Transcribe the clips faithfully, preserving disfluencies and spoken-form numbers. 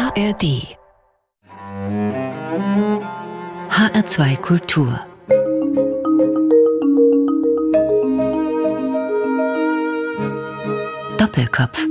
A R D H R zwei Kultur Doppelkopf.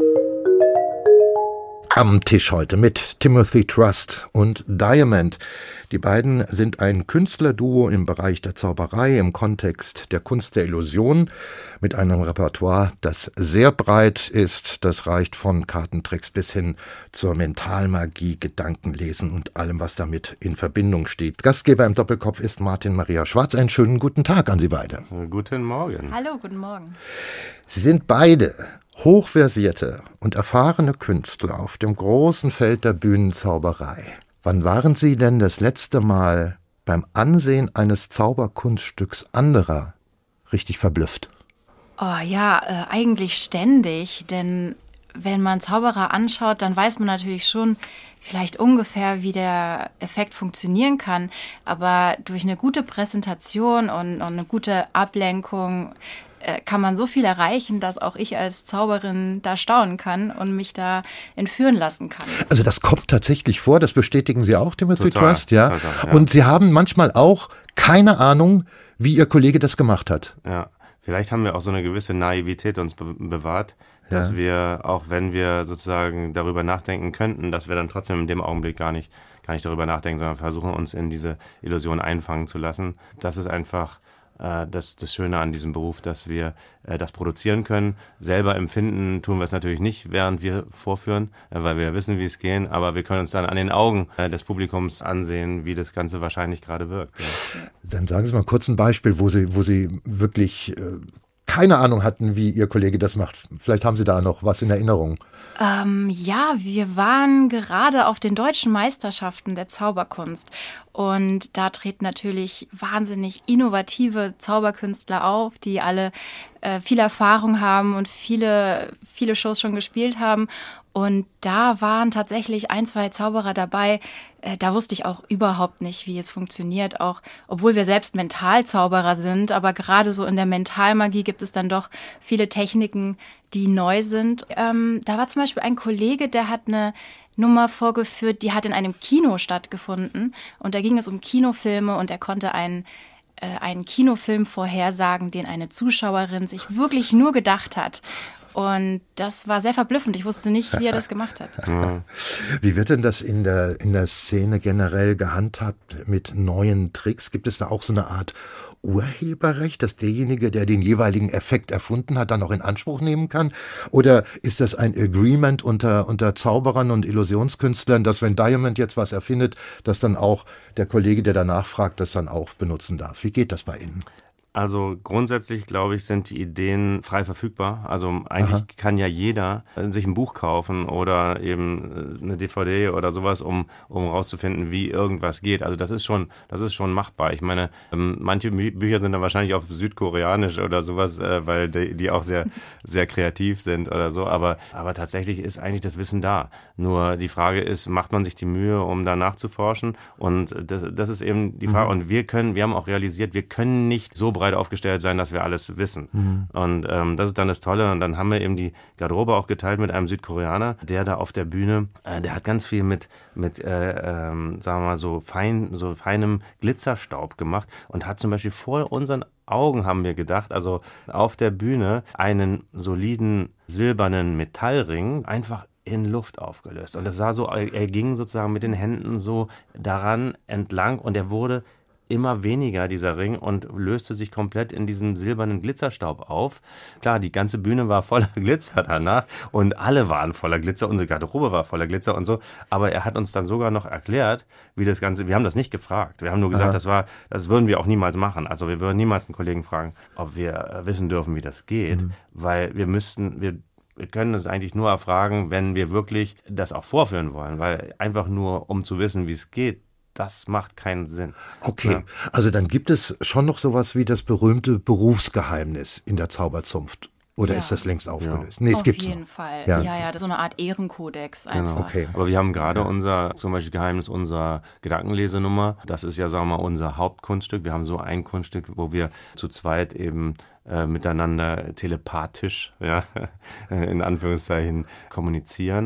Am Tisch heute mit Timothy Trust und Diamond. Die beiden sind ein Künstlerduo im Bereich der Zauberei im Kontext der Kunst der Illusion mit einem Repertoire, das sehr breit ist. Das reicht von Kartentricks bis hin zur Mentalmagie, Gedankenlesen und allem, was damit in Verbindung steht. Gastgeber im Doppelkopf ist Martin Maria Schwarz. Einen schönen guten Tag an Sie beide. Guten Morgen. Hallo, guten Morgen. Sie sind beide hochversierte und erfahrene Künstler auf dem großen Feld der Bühnenzauberei. Wann waren Sie denn das letzte Mal beim Ansehen eines Zauberkunststücks anderer richtig verblüfft? Oh ja, äh, eigentlich ständig, denn wenn man Zauberer anschaut, dann weiß man natürlich schon vielleicht ungefähr, wie der Effekt funktionieren kann, aber durch eine gute Präsentation und, und eine gute Ablenkung kann man so viel erreichen, dass auch ich als Zauberin da staunen kann und mich da entführen lassen kann. Also das kommt tatsächlich vor, das bestätigen Sie auch, Timothy Total, Trust, ja? total, ja. Und Sie haben manchmal auch keine Ahnung, wie Ihr Kollege das gemacht hat. Ja, vielleicht haben wir auch so eine gewisse Naivität uns be- bewahrt, dass Ja. wir, auch wenn wir sozusagen darüber nachdenken könnten, dass wir dann trotzdem in dem Augenblick gar nicht, gar nicht darüber nachdenken, sondern versuchen, uns in diese Illusion einfangen zu lassen. Das ist einfach Das, das Schöne an diesem Beruf, dass wir äh, das produzieren können. Selber empfinden tun wir es natürlich nicht, während wir vorführen, äh, weil wir ja wissen, wie es geht, aber wir können uns dann an den Augen äh, des Publikums ansehen, wie das Ganze wahrscheinlich gerade wirkt. Ja. Dann sagen Sie mal kurz ein Beispiel, wo Sie, wo Sie wirklich äh, keine Ahnung hatten, wie Ihr Kollege das macht. Vielleicht haben Sie da noch was in Erinnerung. Ähm, ja, wir waren gerade auf den deutschen Meisterschaften der Zauberkunst und da treten natürlich wahnsinnig innovative Zauberkünstler auf, die alle äh, viel Erfahrung haben und viele, viele Shows schon gespielt haben. Und da waren tatsächlich ein, zwei Zauberer dabei, äh, da wusste ich auch überhaupt nicht, wie es funktioniert, auch obwohl wir selbst Mentalzauberer sind, aber gerade so in der Mentalmagie gibt es dann doch viele Techniken, die neu sind. Ähm, da war zum Beispiel ein Kollege, der hat eine Nummer vorgeführt, die hat in einem Kino stattgefunden und da ging es um Kinofilme und er konnte einen, äh, einen Kinofilm vorhersagen, den eine Zuschauerin sich wirklich nur gedacht hat. Und das war sehr verblüffend. Ich wusste nicht, wie er das gemacht hat. Ja. Wie wird denn das in der, in der Szene generell gehandhabt mit neuen Tricks? Gibt es da auch so eine Art Urheberrecht, dass derjenige, der den jeweiligen Effekt erfunden hat, dann auch in Anspruch nehmen kann? Oder ist das ein Agreement unter, unter Zauberern und Illusionskünstlern, dass wenn Diamond jetzt was erfindet, dass dann auch der Kollege, der danach fragt, das dann auch benutzen darf? Wie geht das bei Ihnen? Also grundsätzlich, glaube ich, sind die Ideen frei verfügbar. Also eigentlich Aha. kann ja jeder sich ein Buch kaufen oder eben eine D V D oder sowas, um um rauszufinden, wie irgendwas geht. Also das ist schon das ist schon machbar. Ich meine, manche Bücher sind dann wahrscheinlich auf Südkoreanisch oder sowas, weil die, die auch sehr sehr kreativ sind oder so. Aber aber tatsächlich ist eigentlich das Wissen da. Nur die Frage ist, macht man sich die Mühe, um da nachzuforschen? Und das, das ist eben die Frage. Mhm. Und wir können, wir haben auch realisiert, wir können nicht so breit aufgestellt sein, dass wir alles wissen. Mhm. Und ähm, das ist dann das Tolle. Und dann haben wir eben die Garderobe auch geteilt mit einem Südkoreaner, der da auf der Bühne, äh, der hat ganz viel mit, mit äh, ähm, sagen wir mal, so fein, so feinem Glitzerstaub gemacht und hat zum Beispiel vor unseren Augen, haben wir gedacht, also auf der Bühne einen soliden silbernen Metallring einfach in Luft aufgelöst. Und das sah so, er ging sozusagen mit den Händen so daran entlang und er wurde immer weniger, dieser Ring, und löste sich komplett in diesem silbernen Glitzerstaub auf. Klar, die ganze Bühne war voller Glitzer danach und alle waren voller Glitzer, unsere Garderobe war voller Glitzer und so, aber er hat uns dann sogar noch erklärt, wie das Ganze, wir haben das nicht gefragt, wir haben nur gesagt, Aha. das war, das würden wir auch niemals machen, also wir würden niemals einen Kollegen fragen, ob wir wissen dürfen, wie das geht, mhm. weil wir müssten, wir Wir können es eigentlich nur erfragen, wenn wir wirklich das auch vorführen wollen, weil einfach nur, um zu wissen, wie es geht, das macht keinen Sinn. Okay, ja. Also dann gibt es schon noch sowas wie das berühmte Berufsgeheimnis in der Zauberzunft. Oder ja. ist das längst aufgelöst? Ja. Nee, es Auf gibt's jeden noch. Fall. Ja. ja, ja, so eine Art Ehrenkodex einfach. Genau. Okay. Aber wir haben gerade ja. unser, zum Beispiel Geheimnis unserer Gedankenlesenummer. Das ist ja, sagen wir mal, unser Hauptkunststück. Wir haben so ein Kunststück, wo wir zu zweit eben äh, miteinander telepathisch, ja, in Anführungszeichen, kommunizieren.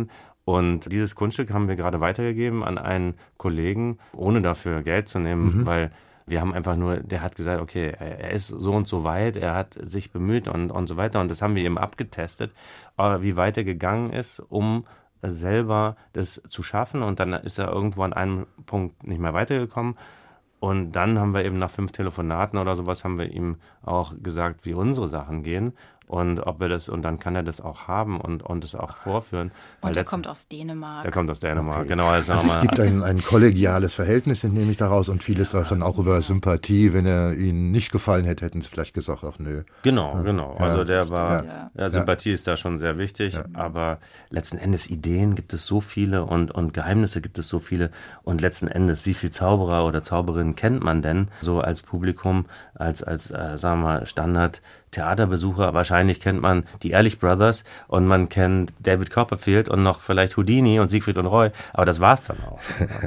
Und dieses Kunststück haben wir gerade weitergegeben an einen Kollegen, ohne dafür Geld zu nehmen, mhm. weil wir haben einfach nur, der hat gesagt, okay, er ist so und so weit, er hat sich bemüht und, und so weiter. Und das haben wir eben abgetestet, wie weit er gegangen ist, um selber das zu schaffen. Und dann ist er irgendwo an einem Punkt nicht mehr weitergekommen. Und dann haben wir eben nach fünf Telefonaten oder sowas haben wir ihm auch gesagt, wie unsere Sachen gehen. Und ob er das, und dann kann er das auch haben und, und es auch vorführen. Und er kommt aus Dänemark. Der kommt aus Dänemark, okay. genau. Also, also es gibt ein, ein kollegiales Verhältnis, entnehme ich daraus, und vieles läuft dann auch über Sympathie. Wenn er ihnen nicht gefallen hätte, hätten sie vielleicht gesagt, ach nö. Genau, genau. Ja, also der war, ja. ja, Sympathie ja. ist da schon sehr wichtig, ja. aber letzten Endes Ideen gibt es so viele und, und Geheimnisse gibt es so viele und letzten Endes, wie viel Zauberer oder Zauberinnen kennt man denn so als Publikum, als, als äh, sagen wir mal, Standard Theaterbesucher? Wahrscheinlich kennt man die Ehrlich Brothers und man kennt David Copperfield und noch vielleicht Houdini und Siegfried und Roy, aber das war's dann auch.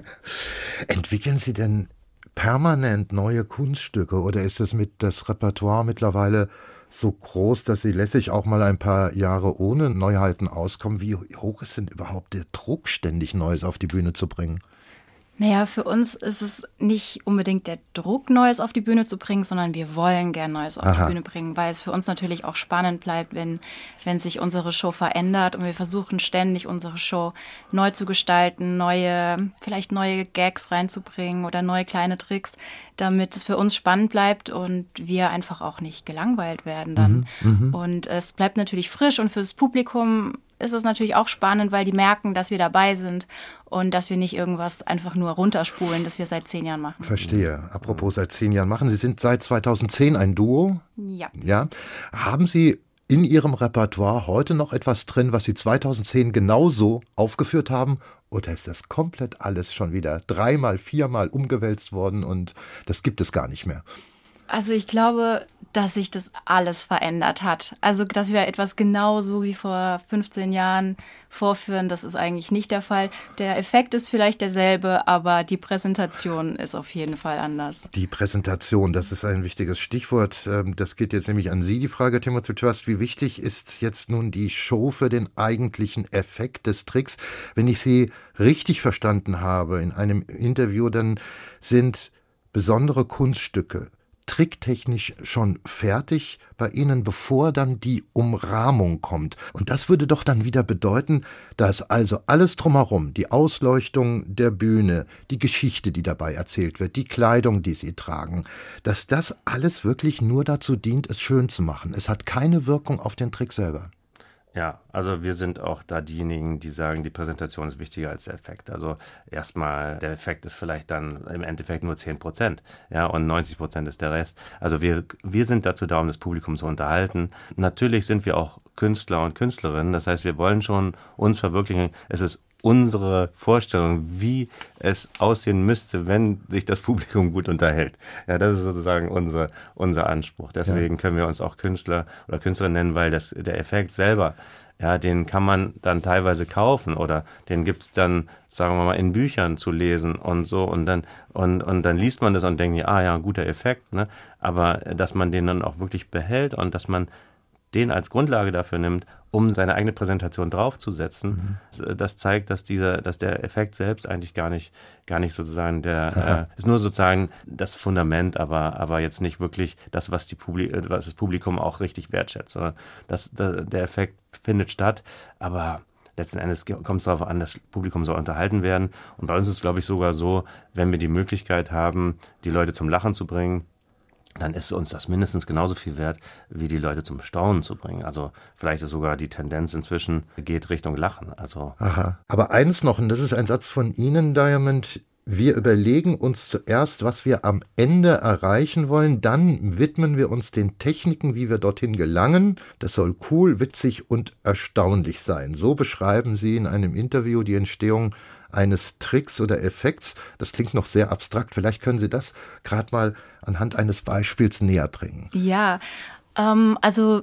Entwickeln Sie denn permanent neue Kunststücke oder ist es mit das Repertoire mittlerweile so groß, dass Sie lässig auch mal ein paar Jahre ohne Neuheiten auskommen? Wie hoch ist denn überhaupt der Druck, ständig Neues auf die Bühne zu bringen? Naja, für uns ist es nicht unbedingt der Druck, Neues auf die Bühne zu bringen, sondern wir wollen gern Neues auf Aha. die Bühne bringen, weil es für uns natürlich auch spannend bleibt, wenn, wenn sich unsere Show verändert und wir versuchen ständig unsere Show neu zu gestalten, neue, vielleicht neue Gags reinzubringen oder neue kleine Tricks, damit es für uns spannend bleibt und wir einfach auch nicht gelangweilt werden dann. Mhm, und es bleibt natürlich frisch und fürs Publikum ist es natürlich auch spannend, weil die merken, dass wir dabei sind und dass wir nicht irgendwas einfach nur runterspulen, das wir seit zehn Jahren machen. Verstehe. Apropos seit zehn Jahren machen. Sie sind seit zweitausendzehn ein Duo? Ja. Ja. Haben Sie in Ihrem Repertoire heute noch etwas drin, was Sie zweitausendzehn genauso aufgeführt haben? Oder ist das komplett alles schon wieder dreimal, viermal umgewälzt worden und das gibt es gar nicht mehr? Also ich glaube, dass sich das alles verändert hat. Also dass wir etwas genauso wie vor fünfzehn Jahren vorführen, das ist eigentlich nicht der Fall. Der Effekt ist vielleicht derselbe, aber die Präsentation ist auf jeden Fall anders. Die Präsentation, das ist ein wichtiges Stichwort. Das geht jetzt nämlich an Sie, die Frage, Timothy Trust. Wie wichtig ist jetzt nun die Show für den eigentlichen Effekt des Tricks? Wenn ich Sie richtig verstanden habe in einem Interview, dann sind besondere Kunststücke tricktechnisch schon fertig bei Ihnen, bevor dann die Umrahmung kommt. Und das würde doch dann wieder bedeuten, dass also alles drumherum, die Ausleuchtung der Bühne, die Geschichte, die dabei erzählt wird, die Kleidung, die Sie tragen, dass das alles wirklich nur dazu dient, es schön zu machen. Es hat keine Wirkung auf den Trick selber. Ja, also wir sind auch da diejenigen, die sagen, die Präsentation ist wichtiger als der Effekt. Also erstmal, der Effekt ist vielleicht dann im Endeffekt nur zehn Prozent, ja, und neunzig Prozent ist der Rest. Also wir, wir sind dazu da, um das Publikum zu unterhalten. Natürlich sind wir auch Künstler und Künstlerinnen, das heißt, wir wollen schon uns verwirklichen. Es ist unsere Vorstellung, wie es aussehen müsste, wenn sich das Publikum gut unterhält. Ja, das ist sozusagen unser, unser Anspruch. Deswegen ja. können wir uns auch Künstler oder Künstlerin nennen, weil das, der Effekt selber, ja, den kann man dann teilweise kaufen oder den gibt's dann, sagen wir mal, in Büchern zu lesen und so und dann, und, und dann liest man das und denkt, ah ja, ein guter Effekt, ne? Aber dass man den dann auch wirklich behält und dass man den als Grundlage dafür nimmt, um seine eigene Präsentation draufzusetzen. Mhm. Das zeigt, dass dieser, dass der Effekt selbst eigentlich gar nicht, gar nicht sozusagen der, äh, ist nur sozusagen das Fundament, aber, aber jetzt nicht wirklich das, was die Publi- was das Publikum auch richtig wertschätzt, sondern das, das, der Effekt findet statt, aber letzten Endes kommt es darauf an, das Publikum soll unterhalten werden. Und bei uns ist es, glaube ich, sogar so, wenn wir die Möglichkeit haben, die Leute zum Lachen zu bringen, dann ist uns das mindestens genauso viel wert, wie die Leute zum Staunen zu bringen. Also vielleicht ist sogar die Tendenz inzwischen geht Richtung Lachen. Also Aha. Aber eins noch, und das ist ein Satz von Ihnen, Diamond: Wir überlegen uns zuerst, was wir am Ende erreichen wollen, dann widmen wir uns den Techniken, wie wir dorthin gelangen. Das soll cool, witzig und erstaunlich sein. So beschreiben Sie in einem Interview die Entstehung eines Tricks oder Effekts. Das klingt noch sehr abstrakt. Vielleicht können Sie das gerade mal anhand eines Beispiels näher bringen. Ja, ähm, also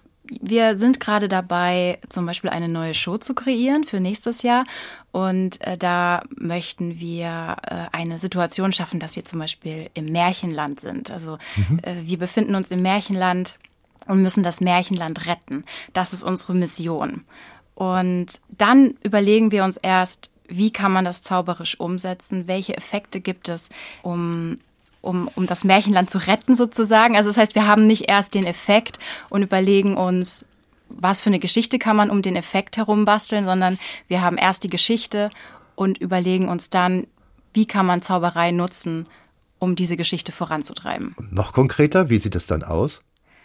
wir sind gerade dabei, zum Beispiel eine neue Show zu kreieren für nächstes Jahr. Und äh, da möchten wir äh, eine Situation schaffen, dass wir zum Beispiel im Märchenland sind. Also mhm. äh, wir befinden uns im Märchenland und müssen das Märchenland retten. Das ist unsere Mission. Und dann überlegen wir uns erst, wie kann man das zauberisch umsetzen, welche Effekte gibt es, um, um, um das Märchenland zu retten sozusagen. Also das heißt, wir haben nicht erst den Effekt und überlegen uns, was für eine Geschichte kann man um den Effekt herum basteln, sondern wir haben erst die Geschichte und überlegen uns dann, wie kann man Zauberei nutzen, um diese Geschichte voranzutreiben. Und noch konkreter, wie sieht es dann aus?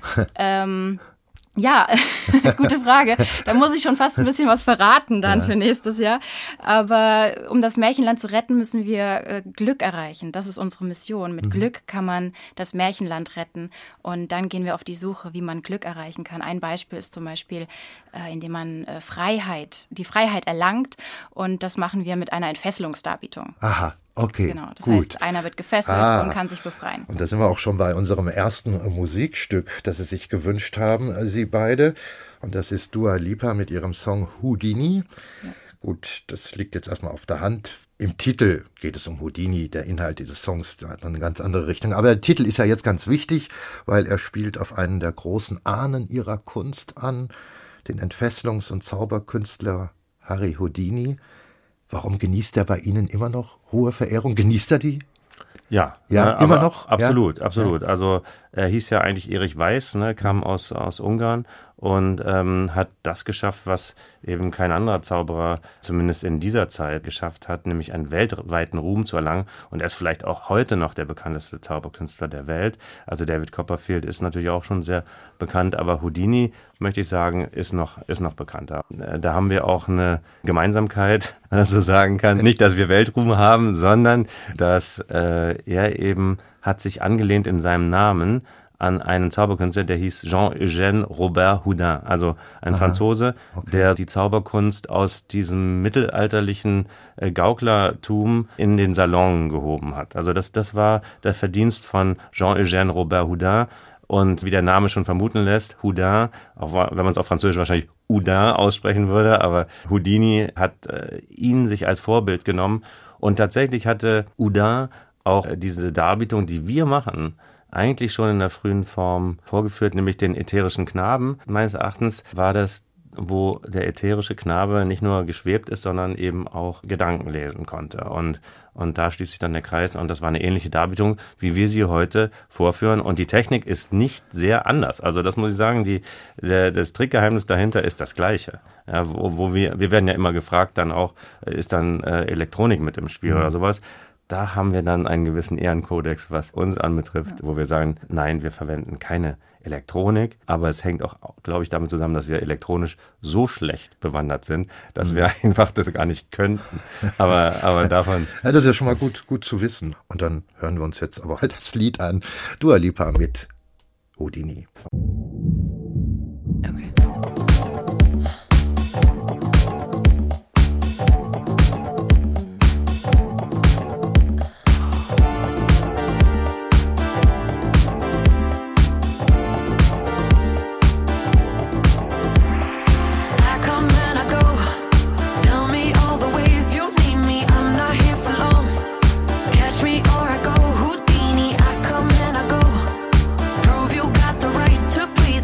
ähm, ja, gute Frage. Da muss ich schon fast ein bisschen was verraten dann ja. für nächstes Jahr. Aber um das Märchenland zu retten, müssen wir äh, Glück erreichen. Das ist unsere Mission. Mit mhm. Glück kann man das Märchenland retten. Und dann gehen wir auf die Suche, wie man Glück erreichen kann. Ein Beispiel ist zum Beispiel, äh, indem man äh, Freiheit, die Freiheit erlangt. Und das machen wir mit einer Entfesselungsdarbietung. Aha. Okay, genau, das gut. heißt, einer wird gefesselt ah, und kann sich befreien. Und da sind wir auch schon bei unserem ersten Musikstück, das Sie sich gewünscht haben, Sie beide. Und das ist Dua Lipa mit ihrem Song Houdini. Ja. Gut, das liegt jetzt erstmal auf der Hand. Im Titel geht es um Houdini, der Inhalt dieses Songs, der hat eine ganz andere Richtung. Aber der Titel ist ja jetzt ganz wichtig, weil er spielt auf einen der großen Ahnen ihrer Kunst an, den Entfesselungs- und Zauberkünstler Harry Houdini. Warum genießt er bei Ihnen immer noch hohe Verehrung? Genießt er die? Ja, ja ne, immer noch? Absolut, ja? absolut. Ja. Also er hieß ja eigentlich Erich Weiß, ne, kam aus, aus Ungarn und ähm, hat das geschafft, was eben kein anderer Zauberer zumindest in dieser Zeit geschafft hat, nämlich einen weltweiten Ruhm zu erlangen. Und er ist vielleicht auch heute noch der bekannteste Zauberkünstler der Welt. Also David Copperfield ist natürlich auch schon sehr bekannt, aber Houdini, möchte ich sagen, ist noch, ist noch bekannter. Da haben wir auch eine Gemeinsamkeit, wenn man das so sagen kann. Nicht, dass wir Weltruhm haben, sondern dass äh, er eben hat sich angelehnt in seinem Namen an einen Zauberkünstler, der hieß Jean-Eugène Robert Houdin, also ein Aha, Franzose, okay. der die Zauberkunst aus diesem mittelalterlichen äh, Gauklertum in den Salon gehoben hat. Also das, das war der Verdienst von Jean-Eugène Robert Houdin. Und wie der Name schon vermuten lässt, Houdin, auch wenn man es auf Französisch wahrscheinlich Houdin aussprechen würde, aber Houdini hat äh, ihn sich als Vorbild genommen. Und tatsächlich hatte Houdin auch äh, diese Darbietung, die wir machen, eigentlich schon in der frühen Form vorgeführt, nämlich den ätherischen Knaben. Meines Erachtens war das, wo der ätherische Knabe nicht nur geschwebt ist, sondern eben auch Gedanken lesen konnte. Und, und da schließt sich dann der Kreis. Und das war eine ähnliche Darbietung, wie wir sie heute vorführen. Und die Technik ist nicht sehr anders. Also das muss ich sagen, die, der, das Trickgeheimnis dahinter ist das Gleiche. Ja, wo, wo wir, wir werden ja immer gefragt, dann auch, ist dann äh, Elektronik mit im Spiel mhm. oder sowas. Da haben wir dann einen gewissen Ehrenkodex, was uns anbetrifft, ja. wo wir sagen, nein, wir verwenden keine Elektronik, aber es hängt auch, glaube ich, damit zusammen, dass wir elektronisch so schlecht bewandert sind, dass mhm. wir einfach das gar nicht könnten. Aber, aber davon... Ja, das ist ja schon mal gut, gut zu wissen. Und dann hören wir uns jetzt aber halt das Lied an. Dua Lipa mit Houdini. Okay. Or I go Houdini, I come and I go. Prove you got the right to please.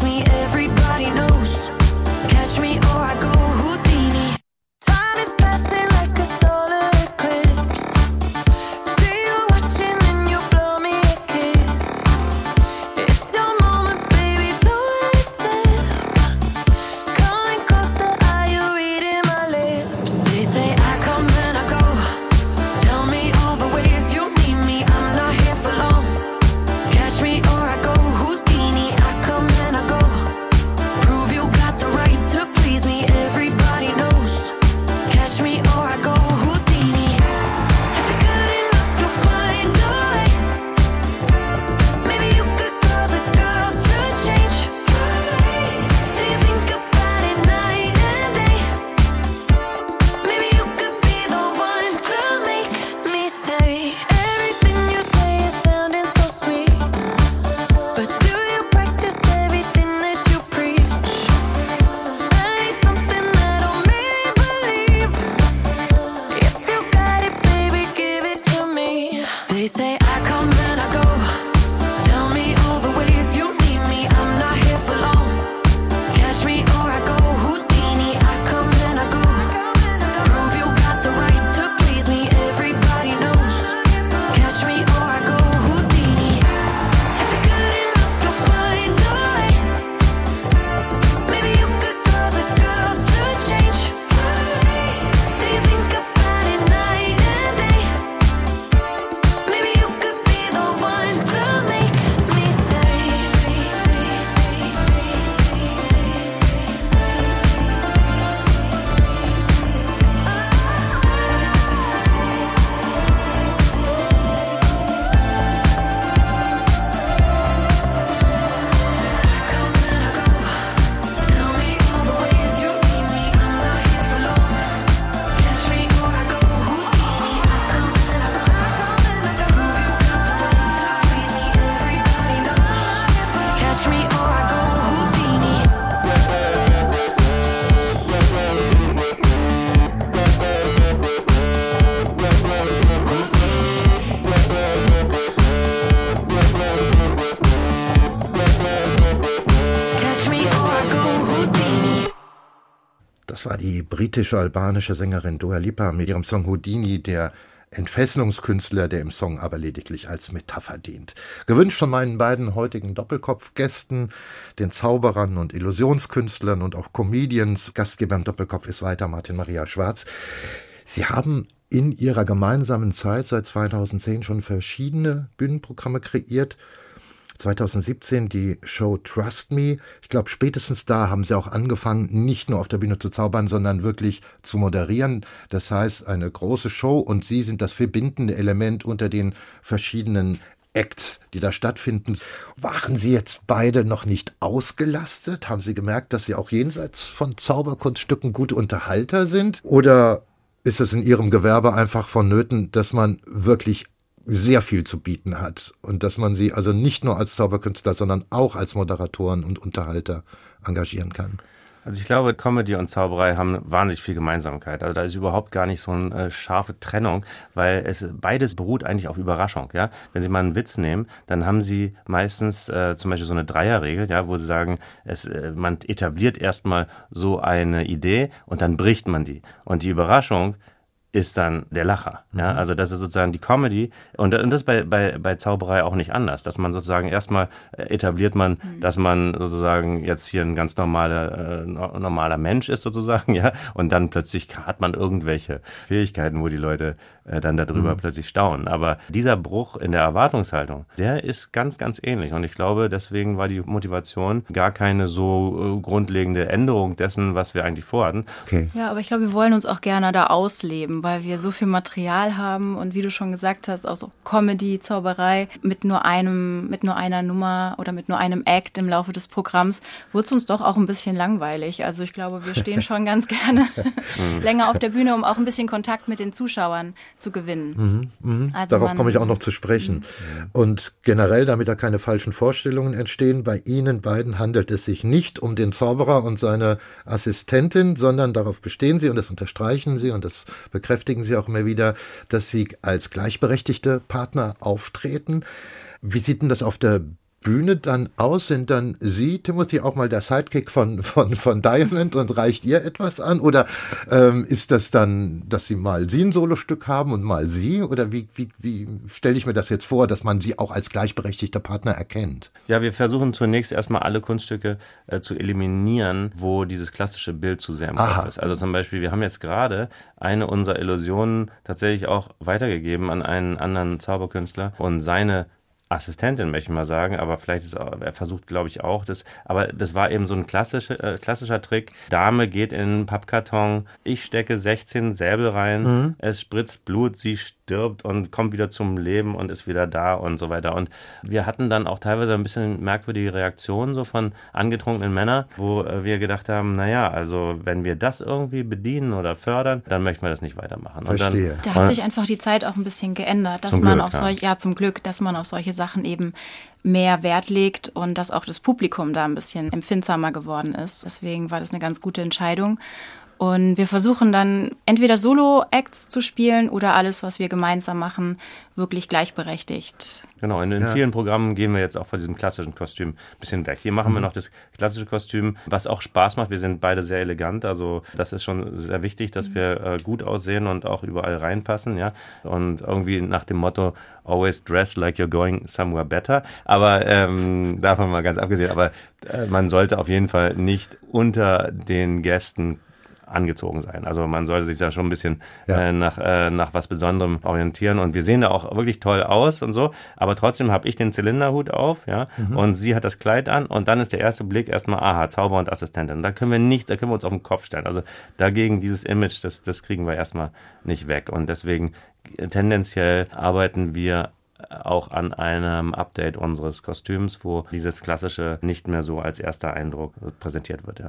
Das war die britische-albanische Sängerin Dua Lipa mit ihrem Song Houdini, der Entfesselungskünstler, der im Song aber lediglich als Metapher dient. Gewünscht von meinen beiden heutigen Doppelkopf-Gästen, den Zauberern und Illusionskünstlern und auch Comedians. Gastgeber im Doppelkopf ist weiter Martin Maria Schwarz. Sie haben in ihrer gemeinsamen Zeit seit zweitausendzehn schon verschiedene Bühnenprogramme kreiert. zweitausendsiebzehn die Show Trust Me. Ich glaube, spätestens da haben Sie auch angefangen, nicht nur auf der Bühne zu zaubern, sondern wirklich zu moderieren. Das heißt, eine große Show und Sie sind das verbindende Element unter den verschiedenen Acts, die da stattfinden. Waren Sie jetzt beide noch nicht ausgelastet? Haben Sie gemerkt, dass Sie auch jenseits von Zauberkunststücken gute Unterhalter sind? Oder ist es in Ihrem Gewerbe einfach vonnöten, dass man wirklich sehr viel zu bieten hat und dass man sie also nicht nur als Zauberkünstler, sondern auch als Moderatoren und Unterhalter engagieren kann? Also ich glaube, Comedy und Zauberei haben wahnsinnig viel Gemeinsamkeit. Also da ist überhaupt gar nicht so eine äh, scharfe Trennung, weil es beides beruht eigentlich auf Überraschung. Ja, wenn Sie mal einen Witz nehmen, dann haben Sie meistens äh, zum Beispiel so eine Dreierregel, ja, wo Sie sagen, es, äh, man etabliert erstmal so eine Idee und dann bricht man die. Und die Überraschung ist dann der Lacher. Ja, also das ist sozusagen die Comedy und, und das ist bei, bei, bei Zauberei auch nicht anders, dass man sozusagen erstmal etabliert man, mhm. dass man sozusagen jetzt hier ein ganz normaler, äh, normaler Mensch ist sozusagen, ja, und dann plötzlich hat man irgendwelche Fähigkeiten, wo die Leute äh, dann darüber mhm. plötzlich staunen. Aber dieser Bruch in der Erwartungshaltung, der ist ganz, ganz ähnlich und ich glaube, deswegen war die Motivation gar keine so äh, grundlegende Änderung dessen, was wir eigentlich vorhatten. Okay. Ja, aber ich glaube, wir wollen uns auch gerne da ausleben, weil wir so viel Material haben und wie du schon gesagt hast, auch so Comedy, Zauberei mit nur einem, mit nur einer Nummer oder mit nur einem Act im Laufe des Programms, wurde es uns doch auch ein bisschen langweilig. Also ich glaube, wir stehen schon ganz gerne länger auf der Bühne, um auch ein bisschen Kontakt mit den Zuschauern zu gewinnen. Mhm, mh. Also Darauf komme ich auch noch zu sprechen. Mhm. Und generell, damit da keine falschen Vorstellungen entstehen, bei Ihnen beiden handelt es sich nicht um den Zauberer und seine Assistentin, sondern darauf bestehen Sie und das unterstreichen Sie und das bekräftigen Sie auch immer wieder, dass Sie als gleichberechtigte Partner auftreten. Wie sieht denn das auf der Bühne dann aus? Sind dann Sie, Timothy, auch mal der Sidekick von, von, von Diamond und reicht ihr etwas an? Oder ähm, ist das dann, dass Sie mal Sie ein Solostück haben und mal Sie? Oder wie, wie, wie stelle ich mir das jetzt vor, dass man Sie auch als gleichberechtigter Partner erkennt? Ja, wir versuchen zunächst erstmal alle Kunststücke äh, zu eliminieren, wo dieses klassische Bild zu sehr im Kopf ist. Also zum Beispiel, wir haben jetzt gerade eine unserer Illusionen tatsächlich auch weitergegeben an einen anderen Zauberkünstler und seine Assistentin, möchte ich mal sagen, aber vielleicht ist er versucht, glaube ich, auch das, aber das war eben so ein klassischer, äh, klassischer Trick. Dame geht in einen Pappkarton, ich stecke sechzehn Säbel rein, mhm. es spritzt Blut, sie stirbt und kommt wieder zum Leben und ist wieder da und so weiter. Und wir hatten dann auch teilweise ein bisschen merkwürdige Reaktionen so von angetrunkenen Männern, wo äh, wir gedacht haben, naja, also wenn wir das irgendwie bedienen oder fördern, dann möchten wir das nicht weitermachen. Und Verstehe. Dann, da hat sich einfach die Zeit auch ein bisschen geändert, dass man Glück, auf solche, ja. ja zum Glück, dass man auf solche Sachen eben mehr Wert legt und dass auch das Publikum da ein bisschen empfindsamer geworden ist. Deswegen war das eine ganz gute Entscheidung. Und wir versuchen dann entweder Solo-Acts zu spielen oder alles, was wir gemeinsam machen, wirklich gleichberechtigt. Genau, in, in ja. vielen Programmen gehen wir jetzt auch von diesem klassischen Kostüm ein bisschen weg. Hier machen mhm. wir noch das klassische Kostüm, was auch Spaß macht. Wir sind beide sehr elegant, also das ist schon sehr wichtig, dass mhm. wir äh, gut aussehen und auch überall reinpassen. Ja? Und irgendwie nach dem Motto, always dress like you're going somewhere better. Aber ähm, davon mal ganz abgesehen, aber äh, man sollte auf jeden Fall nicht unter den Gästen angezogen sein. Also man sollte sich da schon ein bisschen ja. äh, nach, äh, nach was Besonderem orientieren und wir sehen da auch wirklich toll aus und so, aber trotzdem habe ich den Zylinderhut auf, ja, mhm. und sie hat das Kleid an und dann ist der erste Blick erstmal, aha, Zauber und Assistentin. Und da können wir nichts, da können wir uns auf den Kopf stellen. Also dagegen dieses Image, das, das kriegen wir erstmal nicht weg und deswegen tendenziell arbeiten wir auch an einem Update unseres Kostüms, wo dieses Klassische nicht mehr so als erster Eindruck präsentiert wird. Ja.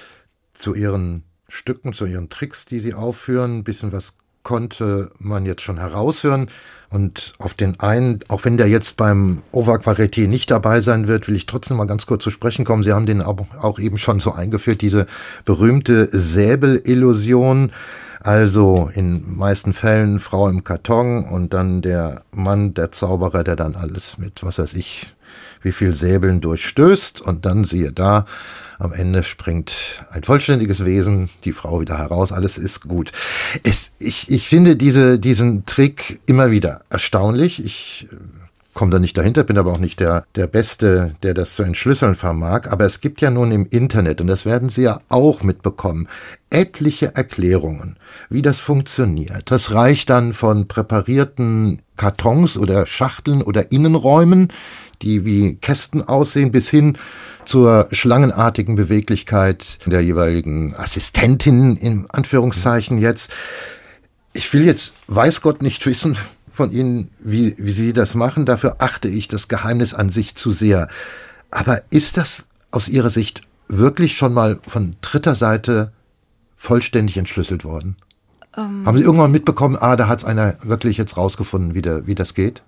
Zu Ihren Stücken, zu Ihren Tricks, die Sie aufführen, ein bisschen was konnte man jetzt schon heraushören. Und auf den einen, auch wenn der jetzt beim Over-Quartier nicht dabei sein wird, will ich trotzdem mal ganz kurz zu sprechen kommen. Sie haben den auch eben schon so eingeführt, diese berühmte Säbelillusion. Also in meisten Fällen Frau im Karton und dann der Mann, der Zauberer, der dann alles mit, was weiß ich, wie viel Säbeln durchstößt und dann siehe da, am Ende springt ein vollständiges Wesen, die Frau wieder heraus, alles ist gut. Es, ich, ich finde diese, diesen Trick immer wieder erstaunlich. Ich komme da nicht dahinter, bin aber auch nicht der, der Beste, der das zu entschlüsseln vermag. Aber es gibt ja nun im Internet, und das werden Sie ja auch mitbekommen, etliche Erklärungen, wie das funktioniert. Das reicht dann von präparierten Kartons oder Schachteln oder Innenräumen, die wie Kästen aussehen, bis hin zur schlangenartigen Beweglichkeit der jeweiligen Assistentin, in Anführungszeichen jetzt. Ich will jetzt, weiß Gott, nicht wissen von Ihnen, wie, wie Sie das machen. Dafür achte ich das Geheimnis an sich zu sehr. Aber ist das aus Ihrer Sicht wirklich schon mal von dritter Seite vollständig entschlüsselt worden? Ähm, Haben Sie irgendwann mitbekommen, ah, da hat es einer wirklich jetzt rausgefunden, wie, der, wie das geht?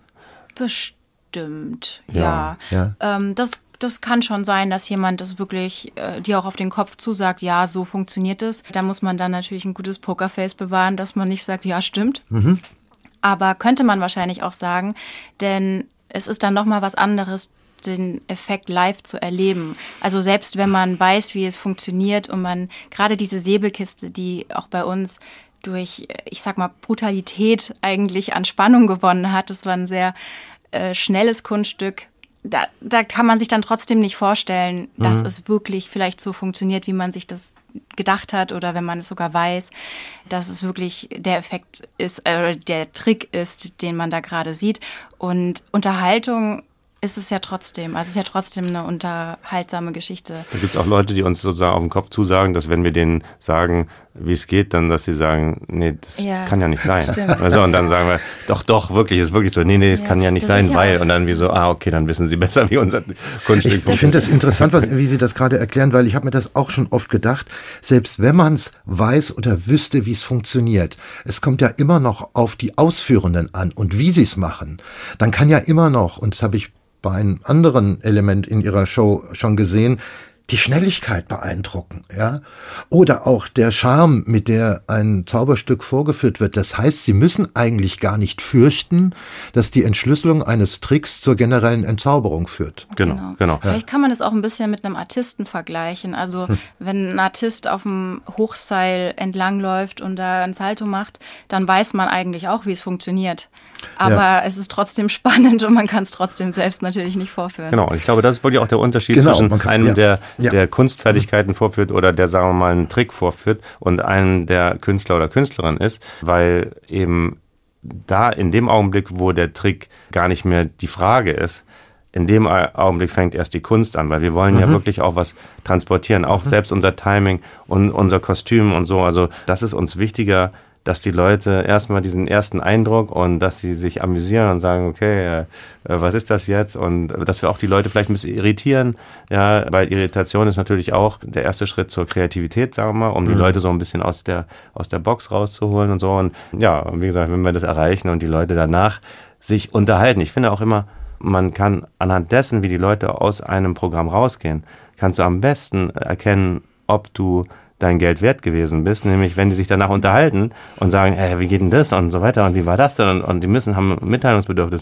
Bestimmt, ja. ja. ja. Ähm, das Das kann schon sein, dass jemand das wirklich äh, dir auch auf den Kopf zusagt, ja, so funktioniert es. Da muss man dann natürlich ein gutes Pokerface bewahren, dass man nicht sagt, ja, stimmt. Mhm. Aber könnte man wahrscheinlich auch sagen, denn es ist dann nochmal was anderes, den Effekt live zu erleben. Also selbst wenn man weiß, wie es funktioniert und man gerade diese Säbelkiste, die auch bei uns durch, ich sag mal, Brutalität eigentlich an Spannung gewonnen hat, das war ein sehr äh, schnelles Kunststück. Da, da kann man sich dann trotzdem nicht vorstellen, dass mhm. es wirklich vielleicht so funktioniert, wie man sich das gedacht hat, oder wenn man es sogar weiß, dass es wirklich der Effekt ist, äh, der Trick ist, den man da gerade sieht. Und Unterhaltung ist es ja trotzdem. Also es ist ja trotzdem eine unterhaltsame Geschichte. Da gibt es auch Leute, die uns sozusagen auf den Kopf zusagen, dass wenn wir denen sagen, wie es geht, dann, dass sie sagen, nee, das ja, kann ja nicht sein. Also, und dann sagen wir, doch, doch, wirklich, ist wirklich so, nee, nee, das ja, kann ja nicht sein, ja weil, und dann wie so, ah, okay, dann wissen sie besser, wie unser Kunststück funktioniert. Ich finde das interessant, was, wie Sie das gerade erklären, weil ich habe mir das auch schon oft gedacht, selbst wenn man es weiß oder wüsste, wie es funktioniert, es kommt ja immer noch auf die Ausführenden an und wie sie es machen. Dann kann ja immer noch, und das habe ich bei einem anderen Element in Ihrer Show schon gesehen, die Schnelligkeit beeindrucken, ja, oder auch der Charme, mit der ein Zauberstück vorgeführt wird. Das heißt, Sie müssen eigentlich gar nicht fürchten, dass die Entschlüsselung eines Tricks zur generellen Entzauberung führt. Genau, genau. genau. Vielleicht kann man das auch ein bisschen mit einem Artisten vergleichen. Also hm. wenn ein Artist auf dem Hochseil entlangläuft und da ein Salto macht, dann weiß man eigentlich auch, wie es funktioniert. Aber ja. es ist trotzdem spannend und man kann es trotzdem selbst natürlich nicht vorführen. Genau, und ich glaube, das ist wohl ja auch der Unterschied genau, zwischen kann, einem, ja. der, ja. der Kunstfertigkeiten vorführt oder der, sagen wir mal, einen Trick vorführt und einem, der Künstler oder Künstlerin ist, weil eben da in dem Augenblick, wo der Trick gar nicht mehr die Frage ist, in dem Augenblick fängt erst die Kunst an, weil wir wollen mhm. ja wirklich auch was transportieren, auch mhm. selbst unser Timing und unser Kostüm und so, also das ist uns wichtiger, dass die Leute erstmal diesen ersten Eindruck und dass sie sich amüsieren und sagen, okay, äh, was ist das jetzt? Und dass wir auch die Leute vielleicht ein bisschen irritieren, ja, weil Irritation ist natürlich auch der erste Schritt zur Kreativität, sagen wir mal, um mhm. die Leute so ein bisschen aus der aus der Box rauszuholen und so. Und ja, wie gesagt, wenn wir das erreichen und die Leute danach sich unterhalten. Ich finde auch immer, man kann anhand dessen, wie die Leute aus einem Programm rausgehen, kannst du am besten erkennen, ob du dein Geld wert gewesen bist, nämlich wenn die sich danach unterhalten und sagen, hey, wie geht denn das und so weiter und wie war das denn und, und die müssen haben Mitteilungsbedürfnis,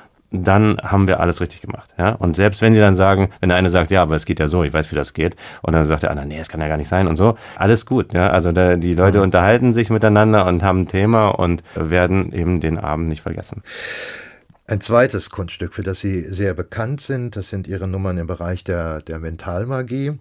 dann haben wir alles richtig gemacht, ja. Und selbst wenn sie dann sagen, wenn der eine sagt, ja, aber es geht ja so, ich weiß, wie das geht, und dann sagt der andere, nee, das kann ja gar nicht sein und so, alles gut, ja. Also da, die Leute mhm. unterhalten sich miteinander und haben ein Thema und werden eben den Abend nicht vergessen. Ein zweites Kunststück, für das Sie sehr bekannt sind, das sind Ihre Nummern im Bereich der, der Mentalmagie,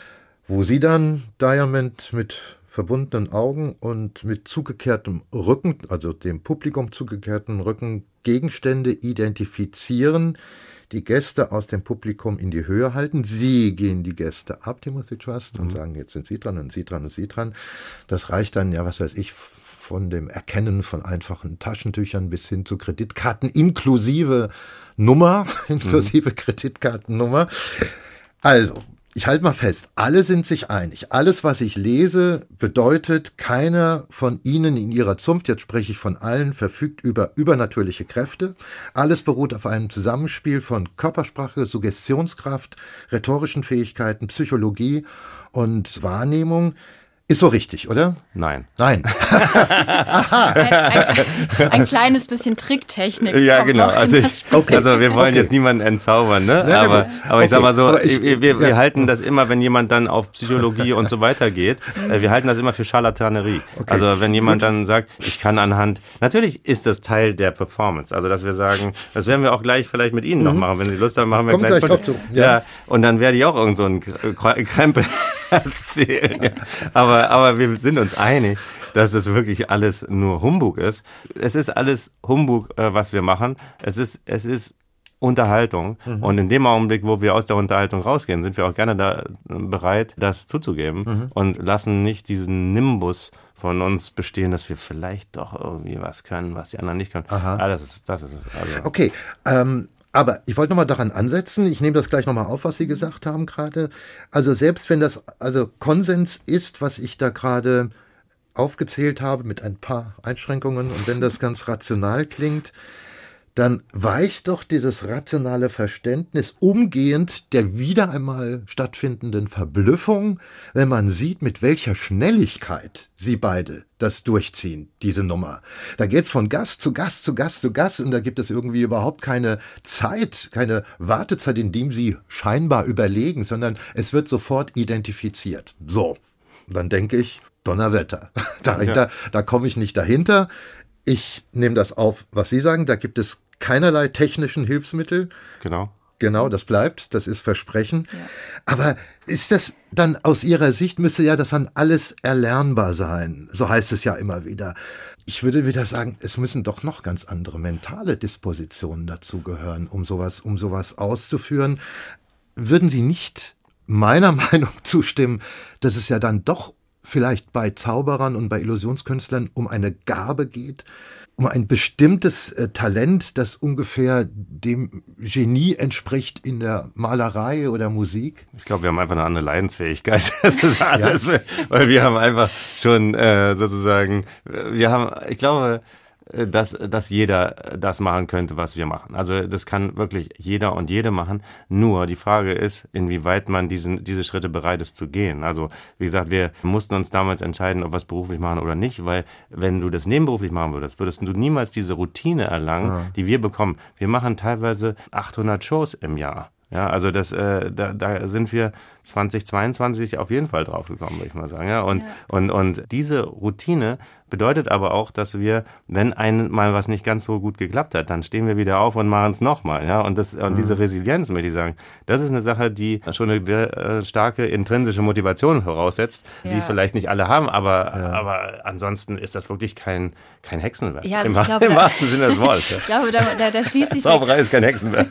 wo Sie dann Diamond mit verbundenen Augen und mit zugekehrtem Rücken, also dem Publikum zugekehrten Rücken, Gegenstände identifizieren, die Gäste aus dem Publikum in die Höhe halten. Sie gehen die Gäste ab, Timothy Trust, und mhm. sagen, jetzt sind Sie dran und Sie dran und Sie dran. Das reicht dann, ja, was weiß ich, von dem Erkennen von einfachen Taschentüchern bis hin zu Kreditkarten inklusive Nummer, inklusive mhm. Kreditkartennummer. Also, ich halte mal fest, alle sind sich einig. Alles, was ich lese, bedeutet, keiner von Ihnen in Ihrer Zunft, jetzt spreche ich von allen, verfügt über übernatürliche Kräfte. Alles beruht auf einem Zusammenspiel von Körpersprache, Suggestionskraft, rhetorischen Fähigkeiten, Psychologie und Wahrnehmung. Ist so richtig, oder? Nein. Nein. ein, ein, ein kleines bisschen Tricktechnik. Ja, genau. Also, ich, okay. also wir wollen okay. jetzt niemanden entzaubern, ne? Nein, aber, nein, aber ich sag mal so, ich, wir, wir, ja. wir halten das immer, wenn jemand dann auf Psychologie und so weiter geht, äh, wir halten das immer für Charlatanerie. Okay. Also wenn jemand Gut. dann sagt, ich kann anhand, natürlich ist das Teil der Performance, also dass wir sagen, das werden wir auch gleich vielleicht mit Ihnen mhm. noch machen, wenn Sie Lust haben, machen wir Kommt gleich, gleich drauf zu. Ja. ja. Und dann werde ich auch irgend so einen Krempel erzählen. Ja. Aber, aber wir sind uns einig, dass es wirklich alles nur Humbug ist. Es ist alles Humbug, äh, was wir machen. Es ist, es ist Unterhaltung. Mhm. Und in dem Augenblick, wo wir aus der Unterhaltung rausgehen, sind wir auch gerne da bereit, das zuzugeben mhm. und lassen nicht diesen Nimbus von uns bestehen, dass wir vielleicht doch irgendwie was können, was die anderen nicht können. Aha. Ja, das ist, das ist es. Also. Okay, ähm, aber ich wollte nochmal daran ansetzen, ich nehme das gleich nochmal auf, was Sie gesagt haben gerade. Also selbst wenn das also Konsens ist, was ich da gerade aufgezählt habe, mit ein paar Einschränkungen, und wenn das ganz rational klingt, dann weicht doch dieses rationale Verständnis umgehend der wieder einmal stattfindenden Verblüffung, wenn man sieht, mit welcher Schnelligkeit Sie beide das durchziehen, diese Nummer. Da geht's von Gast zu Gast zu Gast zu Gast und da gibt es irgendwie überhaupt keine Zeit, keine Wartezeit, in dem Sie scheinbar überlegen, sondern es wird sofort identifiziert. So, dann denke ich, Donnerwetter, dahinter, ja. da komme ich nicht dahinter. Ich nehme das auf, was Sie sagen, da gibt es keinerlei technischen Hilfsmittel. Genau. Genau, das bleibt, das ist Versprechen. Ja. Aber ist das dann aus Ihrer Sicht, müsste ja das dann alles erlernbar sein? So heißt es ja immer wieder. Ich würde wieder sagen, es müssen doch noch ganz andere mentale Dispositionen dazugehören, um sowas, um sowas auszuführen. Würden Sie nicht meiner Meinung zustimmen, dass es ja dann doch vielleicht bei Zauberern und bei Illusionskünstlern um eine Gabe geht, um ein bestimmtes äh, Talent, das ungefähr dem Genie entspricht in der Malerei oder Musik? Ich glaube, wir haben einfach eine andere Leidensfähigkeit. Das ist alles, ja. Weil wir haben einfach schon äh, sozusagen, wir haben, ich glaube, dass, dass jeder das machen könnte, was wir machen. Also das kann wirklich jeder und jede machen. Nur die Frage ist, inwieweit man diesen, diese Schritte bereit ist zu gehen. Also wie gesagt, wir mussten uns damals entscheiden, ob wir es beruflich machen oder nicht, weil wenn du das nebenberuflich machen würdest, würdest du niemals diese Routine erlangen, ja. die wir bekommen. Wir machen teilweise achthundert Shows im Jahr. Ja, also das, äh, da, da sind wir zwanzig zweiundzwanzig auf jeden Fall drauf gekommen, würde ich mal sagen. Ja, und, ja. und, und diese Routine bedeutet aber auch, dass wir, wenn einmal was nicht ganz so gut geklappt hat, dann stehen wir wieder auf und machen es nochmal. Ja, und, das, und mhm. diese Resilienz, möchte ich sagen, das ist eine Sache, die schon eine äh, starke intrinsische Motivation voraussetzt, ja. die vielleicht nicht alle haben, aber, ja. aber ansonsten ist das wirklich kein, kein Hexenwerk. Ja, also Im, ich glaube, im wahrsten Sinne des Wortes. Ich glaube, da, da, da schließt sich Zauberei ist kein Hexenwerk.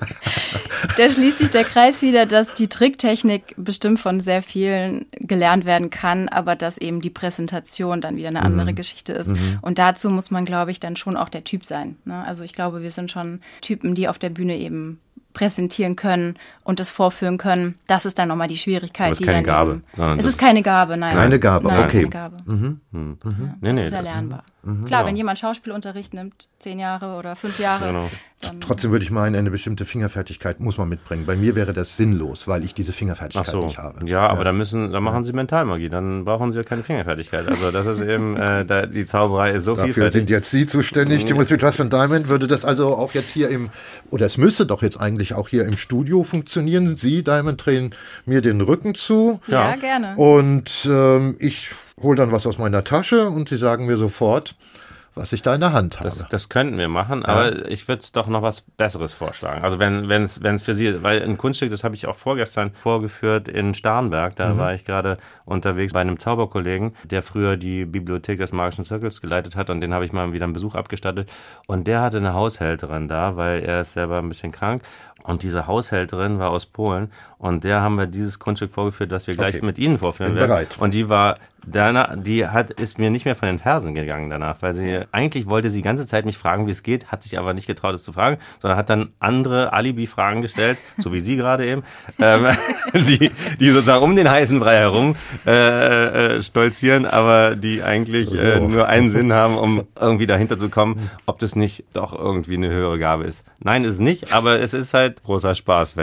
Da schließt sich der Kreis wieder, dass die Tricktechnik bestimmt von sehr vielen gelernt werden kann, aber dass eben die Präsentation dann wieder eine andere mhm. Geschichte ist. Mhm. Und dazu muss man, glaube ich, dann schon auch der Typ sein. Ne? Also ich glaube, wir sind schon Typen, die auf der Bühne eben präsentieren können und das vorführen können. Das ist dann nochmal die Schwierigkeit. Aber es ist die keine dann Gabe. Eben, es ist keine Gabe, nein. Keine Gabe, nein, okay. Keine Gabe. Mhm. Mhm. Ja, nee, das nee, ist erlernbar. Mhm. Klar, ja. wenn jemand Schauspielunterricht nimmt, zehn Jahre oder fünf Jahre. Genau. Dann Trotzdem würde ich meinen, eine bestimmte Fingerfertigkeit muss man mitbringen. Bei mir wäre das sinnlos, weil ich diese Fingerfertigkeit Ach so. nicht habe. Ja, aber ja. da müssen, da machen Sie Mentalmagie, dann brauchen Sie ja keine Fingerfertigkeit. Also das ist eben, äh, da, die Zauberei ist so Dafür vielfältig. sind jetzt Sie zuständig, Timothy Trust and Diamond. Würde das also auch jetzt hier im, oder es müsste doch jetzt eigentlich auch hier im Studio funktionieren. Sie, Diamond, drehen mir den Rücken zu. Ja, ja gerne. Und ähm, ich hole dann was aus meiner Tasche und Sie sagen mir sofort, was ich da in der Hand habe. Das, das könnten wir machen, aber ja. ich würde doch noch was Besseres vorschlagen. Also wenn wenn es wenn es für Sie, weil ein Kunststück, das habe ich auch vorgestern vorgeführt in Starnberg, da mhm. war ich gerade unterwegs bei einem Zauberkollegen, der früher die Bibliothek des Magischen Zirkels geleitet hat und den habe ich mal wieder einen Besuch abgestattet und der hatte eine Haushälterin da, weil er ist selber ein bisschen krank und diese Haushälterin war aus Polen und der haben wir dieses Kunststück vorgeführt, das wir gleich okay. mit Ihnen vorführen Bin werden. Bereit. Und die war danach, die hat ist mir nicht mehr von den Fersen gegangen danach, weil sie eigentlich wollte sie die ganze Zeit mich fragen, wie es geht, hat sich aber nicht getraut, es zu fragen, sondern hat dann andere Alibi-Fragen gestellt, so wie Sie gerade eben, ähm, die, die sozusagen um den heißen Brei herum äh, äh, stolzieren, aber die eigentlich äh, nur einen Sinn haben, um irgendwie dahinter zu kommen, ob das nicht doch irgendwie eine höhere Gabe ist. Nein, ist es nicht, aber es ist halt großer Spaß, wenn es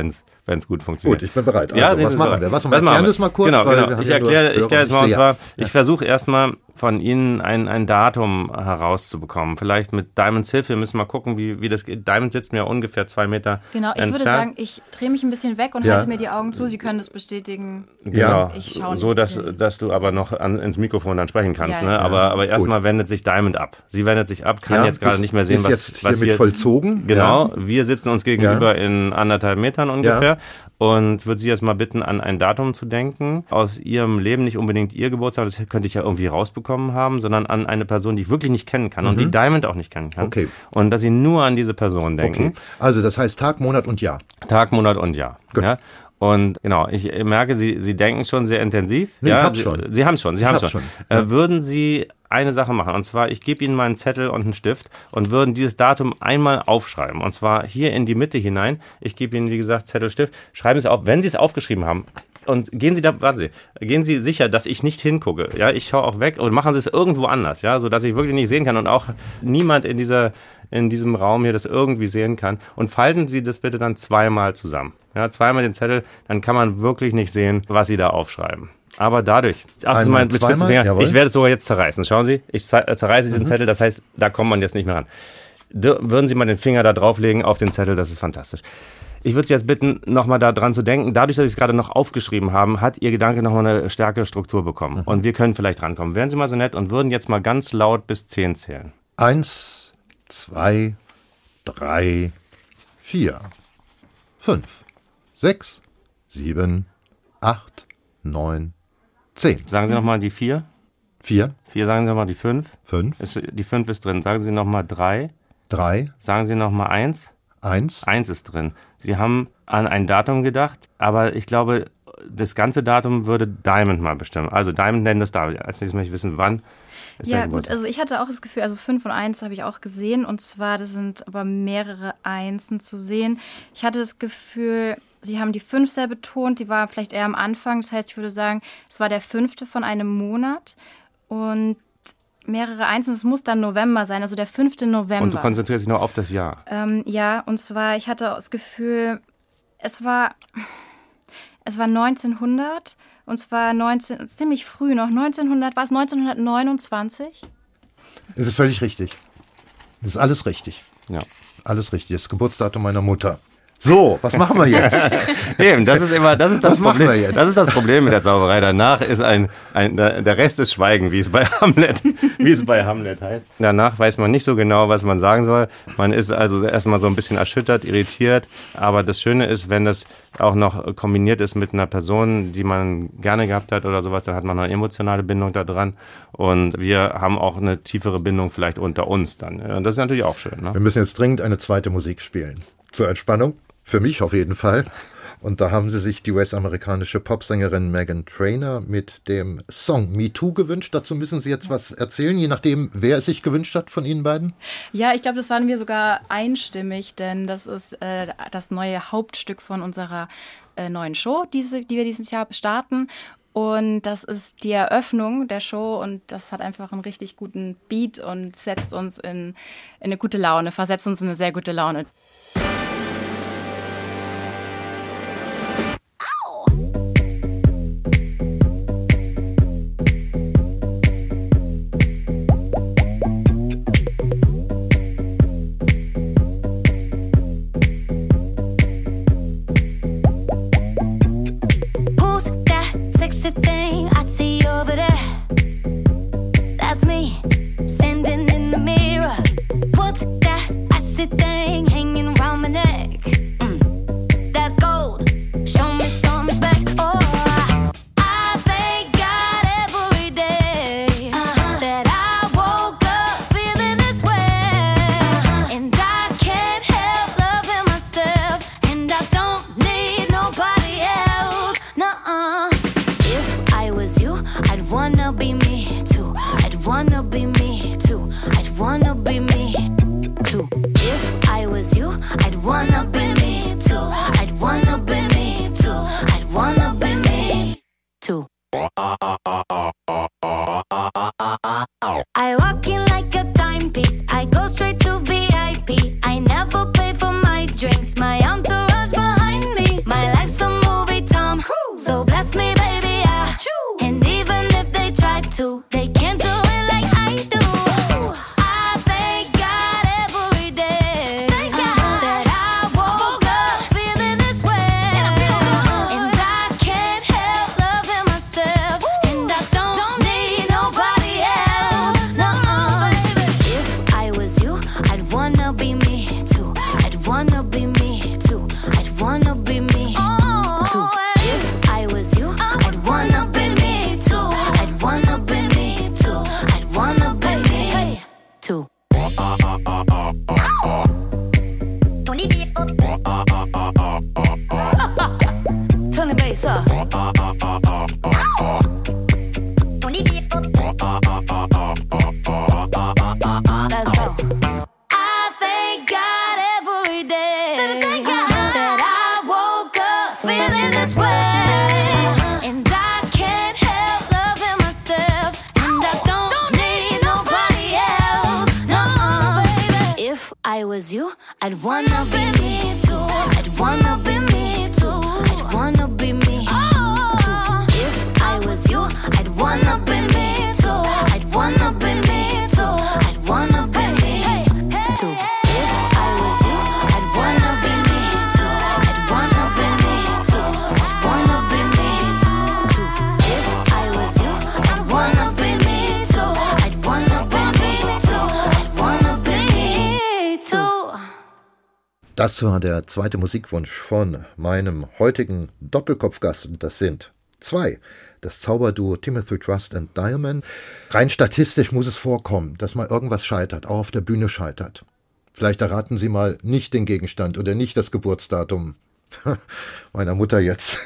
wenn es gut funktioniert. Gut, ich bin bereit. Also, ja, was machen bereit. wir? Was, was erklären machen wir? das mal kurz. Genau, weil genau. Ich erkläre ich erklär jetzt mal, und zwar, ja. ich versuche erstmal von Ihnen ein, ein Datum herauszubekommen. Vielleicht mit Diamonds Hilfe. Wir müssen mal gucken, wie, wie das geht. Diamond sitzt mir ungefähr zwei Meter Genau, ich entfernt. würde sagen, ich drehe mich ein bisschen weg und ja. halte mir die Augen zu. Sie können das bestätigen. Genau, ich schaue so, dass, dass du aber noch an, ins Mikrofon dann sprechen kannst. Ja, ne? ja. Aber, aber erstmal wendet sich Diamond ab. Sie wendet sich ab, kann ja, jetzt gerade ist, nicht mehr sehen, ist was, jetzt was hiermit hier vollzogen. Genau, ja. wir sitzen uns gegenüber ja. in anderthalb Metern ungefähr. Ja. Und würde Sie jetzt mal bitten, an ein Datum zu denken, aus Ihrem Leben, nicht unbedingt Ihr Geburtstag, das könnte ich ja irgendwie rausbekommen haben, sondern an eine Person, die ich wirklich nicht kennen kann mhm. und die Diamond auch nicht kennen kann. Okay. Und dass Sie nur an diese Person denken. Okay. Also das heißt Tag, Monat und Jahr. Tag, Monat und Jahr. Gut. Ja? Und genau, ich merke, Sie, Sie denken schon sehr intensiv. Nee, ja? ich hab's Sie, schon. Sie haben es schon, Sie haben es schon. schon. Äh, Ja. würden Sie eine Sache machen, und zwar, ich gebe Ihnen mal einen Zettel und einen Stift und würden dieses Datum einmal aufschreiben, und zwar hier in die Mitte hinein. Ich gebe Ihnen, wie gesagt, Zettel, Stift. Schreiben Sie es auf, wenn Sie es aufgeschrieben haben. Und gehen Sie da, warten Sie, gehen Sie sicher, dass ich nicht hingucke. Ja, ich schaue auch weg und machen Sie es irgendwo anders, ja, so dass ich wirklich nicht sehen kann und auch niemand in dieser, in diesem Raum hier das irgendwie sehen kann. Und falten Sie das bitte dann zweimal zusammen. Ja, zweimal den Zettel, dann kann man wirklich nicht sehen, was Sie da aufschreiben. Aber dadurch, ach, Einmal, mit spitzen zweimal? Fingern, Jawohl. ich werde es sogar jetzt zerreißen. Schauen Sie, ich zerreiße diesen mhm. Zettel, das heißt, da kommt man jetzt nicht mehr ran. D- würden Sie mal den Finger da drauflegen auf den Zettel, das ist fantastisch. Ich würde Sie jetzt bitten, nochmal da dran zu denken. Dadurch, dass Sie es gerade noch aufgeschrieben haben, hat Ihr Gedanke nochmal eine stärkere Struktur bekommen. Mhm. Und wir können vielleicht rankommen. Wären Sie mal so nett und würden jetzt mal ganz laut bis zehn zählen. Eins, zwei, drei, vier, fünf, sechs, sieben, acht, neun, zehn. Sagen Sie nochmal die vier. Vier, Vier, sagen Sie nochmal die fünf. fünf, Ist, die fünf ist drin. Sagen Sie nochmal drei. drei, Sagen Sie nochmal eins. eins. Eins ist drin. Sie haben an ein Datum gedacht, aber ich glaube, das ganze Datum würde Diamond mal bestimmen. Also Diamond nennen das da. Als nächstes möchte ich wissen, wann ist Ja, der gut, Geburtstag. also ich hatte auch das Gefühl, also fünf und eins habe ich auch gesehen, und zwar, das sind aber mehrere Einsen zu sehen. Ich hatte das Gefühl, Sie haben die fünf sehr betont, die war vielleicht eher am Anfang, das heißt, ich würde sagen, es war der fünfte von einem Monat und mehrere Einsen, es muss dann November sein, also der fünfte November. Und du konzentrierst dich noch auf das Jahr. Ähm, ja, und zwar, ich hatte das Gefühl, es war, es war neunzehnhundert, und zwar neunzehn, ziemlich früh noch, neunzehnhundert, war es neunzehnhundertneunundzwanzig? Es ist völlig richtig. Das ist alles richtig. Ja. Alles richtig. Das Geburtsdatum meiner Mutter. So, was machen wir jetzt? Eben, das ist immer, das ist das Was machen Problem. wir jetzt? Das ist das Problem mit der Zauberei. Danach ist ein, ein, der Rest ist Schweigen, wie es bei Hamlet, wie es bei Hamlet heißt. Danach weiß man nicht so genau, was man sagen soll. Man ist also erstmal so ein bisschen erschüttert, irritiert. Aber das Schöne ist, wenn das auch noch kombiniert ist mit einer Person, die man gerne gehabt hat oder sowas, dann hat man eine emotionale Bindung da dran. Und wir haben auch eine tiefere Bindung vielleicht unter uns dann. Und das ist natürlich auch schön. Ne? Wir müssen jetzt dringend eine zweite Musik spielen. Zur Entspannung. Für mich auf jeden Fall. Und da haben sie sich die U S-amerikanische Popsängerin Meghan Trainor mit dem Song Me Too gewünscht. Dazu müssen Sie jetzt was erzählen, je nachdem, wer es sich gewünscht hat von Ihnen beiden. Ja, ich glaube, das waren wir sogar einstimmig, denn das ist äh, das neue Hauptstück von unserer äh, neuen Show, diese, die wir dieses Jahr starten. Und das ist die Eröffnung der Show und das hat einfach einen richtig guten Beat und setzt uns in, in eine gute Laune, versetzt uns in eine sehr gute Laune. Thing I see over there, that's me standing in the mirror. What's that acid thing hanging around my neck? Mm, that's gold. Show me some respect. Oh, I thank God every day uh-huh. that I woke up feeling this way, uh-huh. and I can't help loving myself, and I don't need nobody else. Nuh-uh. I'd wanna be me too. I'd wanna be me too. I'd wanna be me too. If I was you, I'd wanna be me too. I'd wanna be me too. I'd wanna be me too. I walk in like a timepiece. I go straight to V I P. I never pay for my drinks. My entourage behind me. My life I was you, I'd wanna be me too. I'd wanna be me too. I'd wanna be me too. If I was you, I'd wanna be me too. I'd wanna be me too. I'd wanna be me too. If I was you, I'd wanna be me too. I'd wanna be me too. I'd wanna be me too. If I was you, I'd wanna be me too. I'd wanna be me too. I'd wanna be me too. Das war der zweite Musikwunsch von meinem heutigen Doppelkopfgast. Und das sind zwei. Das Zauberduo Timothy Trust and Diamond. Rein statistisch muss es vorkommen, dass mal irgendwas scheitert, auch auf der Bühne scheitert. Vielleicht erraten Sie mal nicht den Gegenstand oder nicht das Geburtsdatum meiner Mutter jetzt.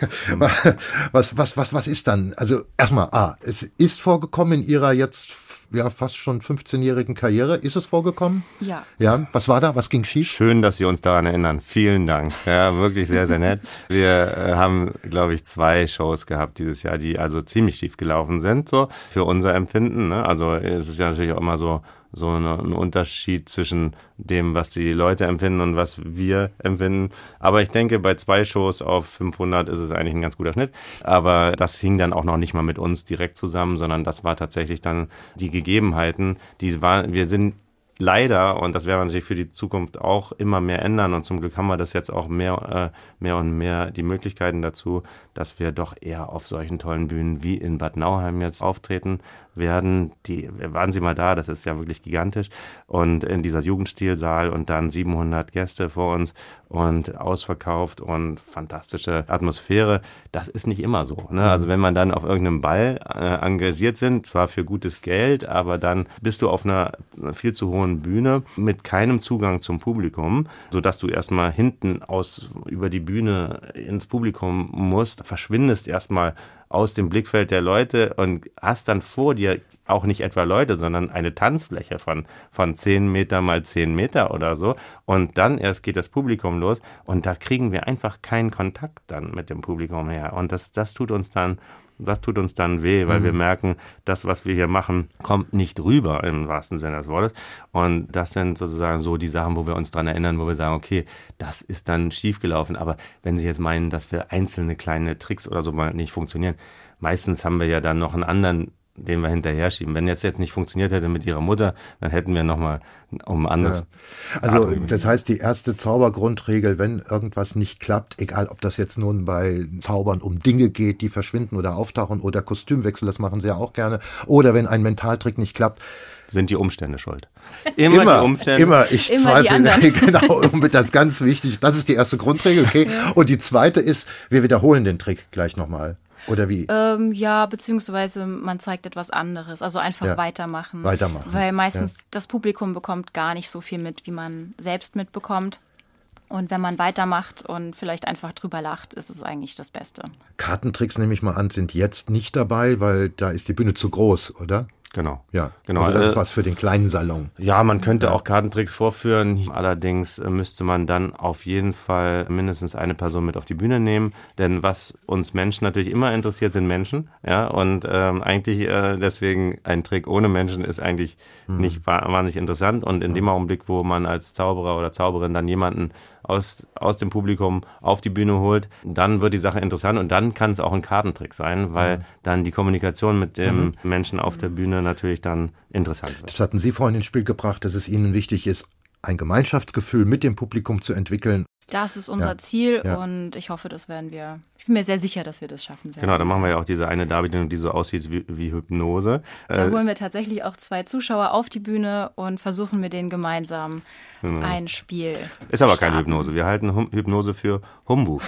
Was, was, was, was ist dann? Also erstmal, A, es ist vorgekommen in Ihrer jetzt ja fast schon fünfzehnjährigen Karriere. Ist es vorgekommen? Ja. Ja, was war da? Was ging schief? Schön, dass Sie uns daran erinnern. Vielen Dank. Ja, wirklich sehr, sehr nett. Wir äh, haben, glaube ich, zwei Shows gehabt dieses Jahr, die also ziemlich schief gelaufen sind, so für unser Empfinden. Ne? Also es ist ja natürlich auch immer so, so eine, ein Unterschied zwischen dem, was die Leute empfinden und was wir empfinden. Aber ich denke, bei zwei Shows auf fünfhundert ist es eigentlich ein ganz guter Schnitt. Aber das hing dann auch noch nicht mal mit uns direkt zusammen, sondern das war tatsächlich dann die Gegebenheiten. Die waren, wir sind leider, und das werden wir natürlich für die Zukunft auch immer mehr ändern, und zum Glück haben wir das jetzt auch mehr, äh, mehr und mehr die Möglichkeiten dazu, dass wir doch eher auf solchen tollen Bühnen wie in Bad Nauheim jetzt auftreten werden. Die, waren Sie mal da, das ist ja wirklich gigantisch, und in dieser Jugendstilsaal und dann siebenhundert Gäste vor uns und ausverkauft und fantastische Atmosphäre. Das ist nicht immer so, ne? Also wenn man dann auf irgendeinem Ball äh, engagiert sind, zwar für gutes Geld, aber dann bist du auf einer viel zu hohen Bühne mit keinem Zugang zum Publikum, sodass du erstmal hinten aus über die Bühne ins Publikum musst, verschwindest erstmal aus dem Blickfeld der Leute und hast dann vor dir auch nicht etwa Leute, sondern eine Tanzfläche von, von zehn Meter mal zehn Meter oder so. Und dann erst geht das Publikum los und da kriegen wir einfach keinen Kontakt dann mit dem Publikum her. Und das, das tut uns dann Das tut uns dann weh, weil mhm. wir merken, das, was wir hier machen, kommt nicht rüber im wahrsten Sinne des Wortes. Und das sind sozusagen so die Sachen, wo wir uns dran erinnern, wo wir sagen, okay, das ist dann schiefgelaufen. Aber wenn Sie jetzt meinen, dass wir einzelne kleine Tricks oder so mal nicht funktionieren, meistens haben wir ja dann noch einen anderen, den wir hinterher schieben. Wenn jetzt jetzt nicht funktioniert hätte mit Ihrer Mutter, dann hätten wir nochmal um anderes. Ja. Also das heißt, die erste Zaubergrundregel, wenn irgendwas nicht klappt, egal ob das jetzt nun bei Zaubern um Dinge geht, die verschwinden oder auftauchen oder Kostümwechsel, das machen Sie ja auch gerne, oder wenn ein Mentaltrick nicht klappt, sind die Umstände schuld. Immer, immer die Umstände. Immer, ich immer zweifle. Genau, das ist ganz wichtig. Das ist die erste Grundregel, okay. Ja. Und die zweite ist, wir wiederholen den Trick gleich nochmal. Oder wie? Ähm, ja, beziehungsweise man zeigt etwas anderes. Also einfach ja. weitermachen. Weitermachen. Weil meistens ja. das Publikum bekommt gar nicht so viel mit, wie man selbst mitbekommt. Und wenn man weitermacht und vielleicht einfach drüber lacht, ist es eigentlich das Beste. Kartentricks, nehme ich mal an, sind jetzt nicht dabei, weil da ist die Bühne zu groß, oder? Genau. Ja, genau. Also das ist äh, was für den kleinen Salon. Ja, man könnte ja. auch Kartentricks vorführen. Allerdings äh, müsste man dann auf jeden Fall mindestens eine Person mit auf die Bühne nehmen. Denn was uns Menschen natürlich immer interessiert, sind Menschen. Ja, und ähm, eigentlich äh, deswegen ein Trick ohne Menschen ist eigentlich mhm. nicht wahnsinnig interessant. Und in mhm. dem Augenblick, wo man als Zauberer oder Zauberin dann jemanden aus, aus dem Publikum auf die Bühne holt, dann wird die Sache interessant und dann kann es auch ein Kartentrick sein, weil mhm. dann die Kommunikation mit dem mhm. Menschen auf der Bühne natürlich dann interessant wird. Das hatten Sie vorhin ins Spiel gebracht, dass es Ihnen wichtig ist, ein Gemeinschaftsgefühl mit dem Publikum zu entwickeln. Das ist unser ja. Ziel ja. und ich hoffe, das werden wir. Ich bin mir sehr sicher, dass wir das schaffen werden. Genau, dann machen wir ja auch diese eine Darbietung, die so aussieht wie, wie Hypnose. Da äh, holen wir tatsächlich auch zwei Zuschauer auf die Bühne und versuchen mit denen gemeinsam genau. ein Spiel Ist aber starten. keine Hypnose. Wir halten hum- Hypnose für Humbug.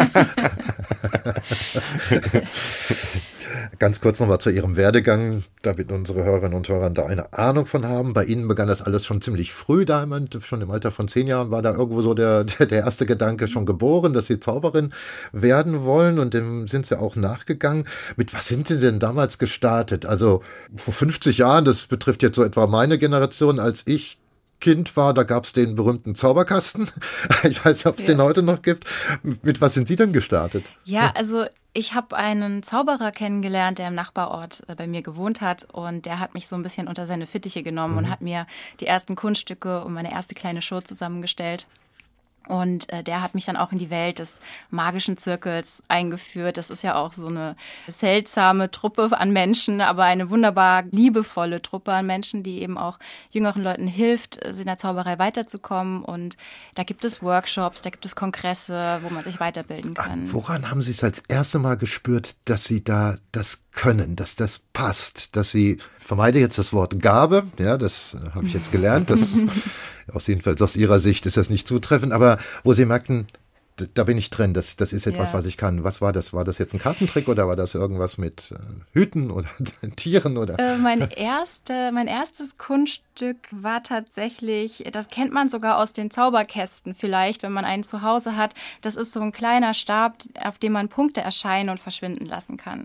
Ganz kurz nochmal zu Ihrem Werdegang, damit unsere Hörerinnen und Hörer da eine Ahnung von haben. Bei Ihnen begann das alles schon ziemlich früh, Diamond. Schon im Alter von zehn Jahren war da irgendwo so der, der erste Gedanke schon geboren, dass Sie Zauberin werden wollen, und dem sind Sie auch nachgegangen. Mit was sind Sie denn damals gestartet? Also vor fünfzig Jahren, das betrifft jetzt so etwa meine Generation, als ich Kind war, da gab es den berühmten Zauberkasten. Ich weiß nicht, ob es ja. den heute noch gibt. Mit was sind Sie denn gestartet? Ja, also Ich habe einen Zauberer kennengelernt, der im Nachbarort bei mir gewohnt hat und der hat mich so ein bisschen unter seine Fittiche genommen mhm. und hat mir die ersten Kunststücke und meine erste kleine Show zusammengestellt. Und äh, der hat mich dann auch in die Welt des magischen Zirkels eingeführt. Das ist ja auch so eine seltsame Truppe an Menschen, aber eine wunderbar liebevolle Truppe an Menschen, die eben auch jüngeren Leuten hilft, in der Zauberei weiterzukommen. Und da gibt es Workshops, da gibt es Kongresse, wo man sich weiterbilden kann. Ach, woran haben Sie es als erste Mal gespürt, dass Sie da das können, dass das passt, dass Sie, ich vermeide jetzt das Wort Gabe, ja, das äh, habe ich jetzt gelernt, das aus jedenfalls aus Ihrer Sicht ist das nicht zutreffend, aber wo Sie merkten, d- da bin ich drin, das, das ist etwas, ja. was ich kann. Was war das? War das jetzt ein Kartentrick oder war das irgendwas mit äh, Hüten oder Tieren? Oder? Äh, mein, erste, mein erstes Kunststück war tatsächlich, das kennt man sogar aus den Zauberkästen vielleicht, wenn man einen zu Hause hat. Das ist so ein kleiner Stab, auf dem man Punkte erscheinen und verschwinden lassen kann.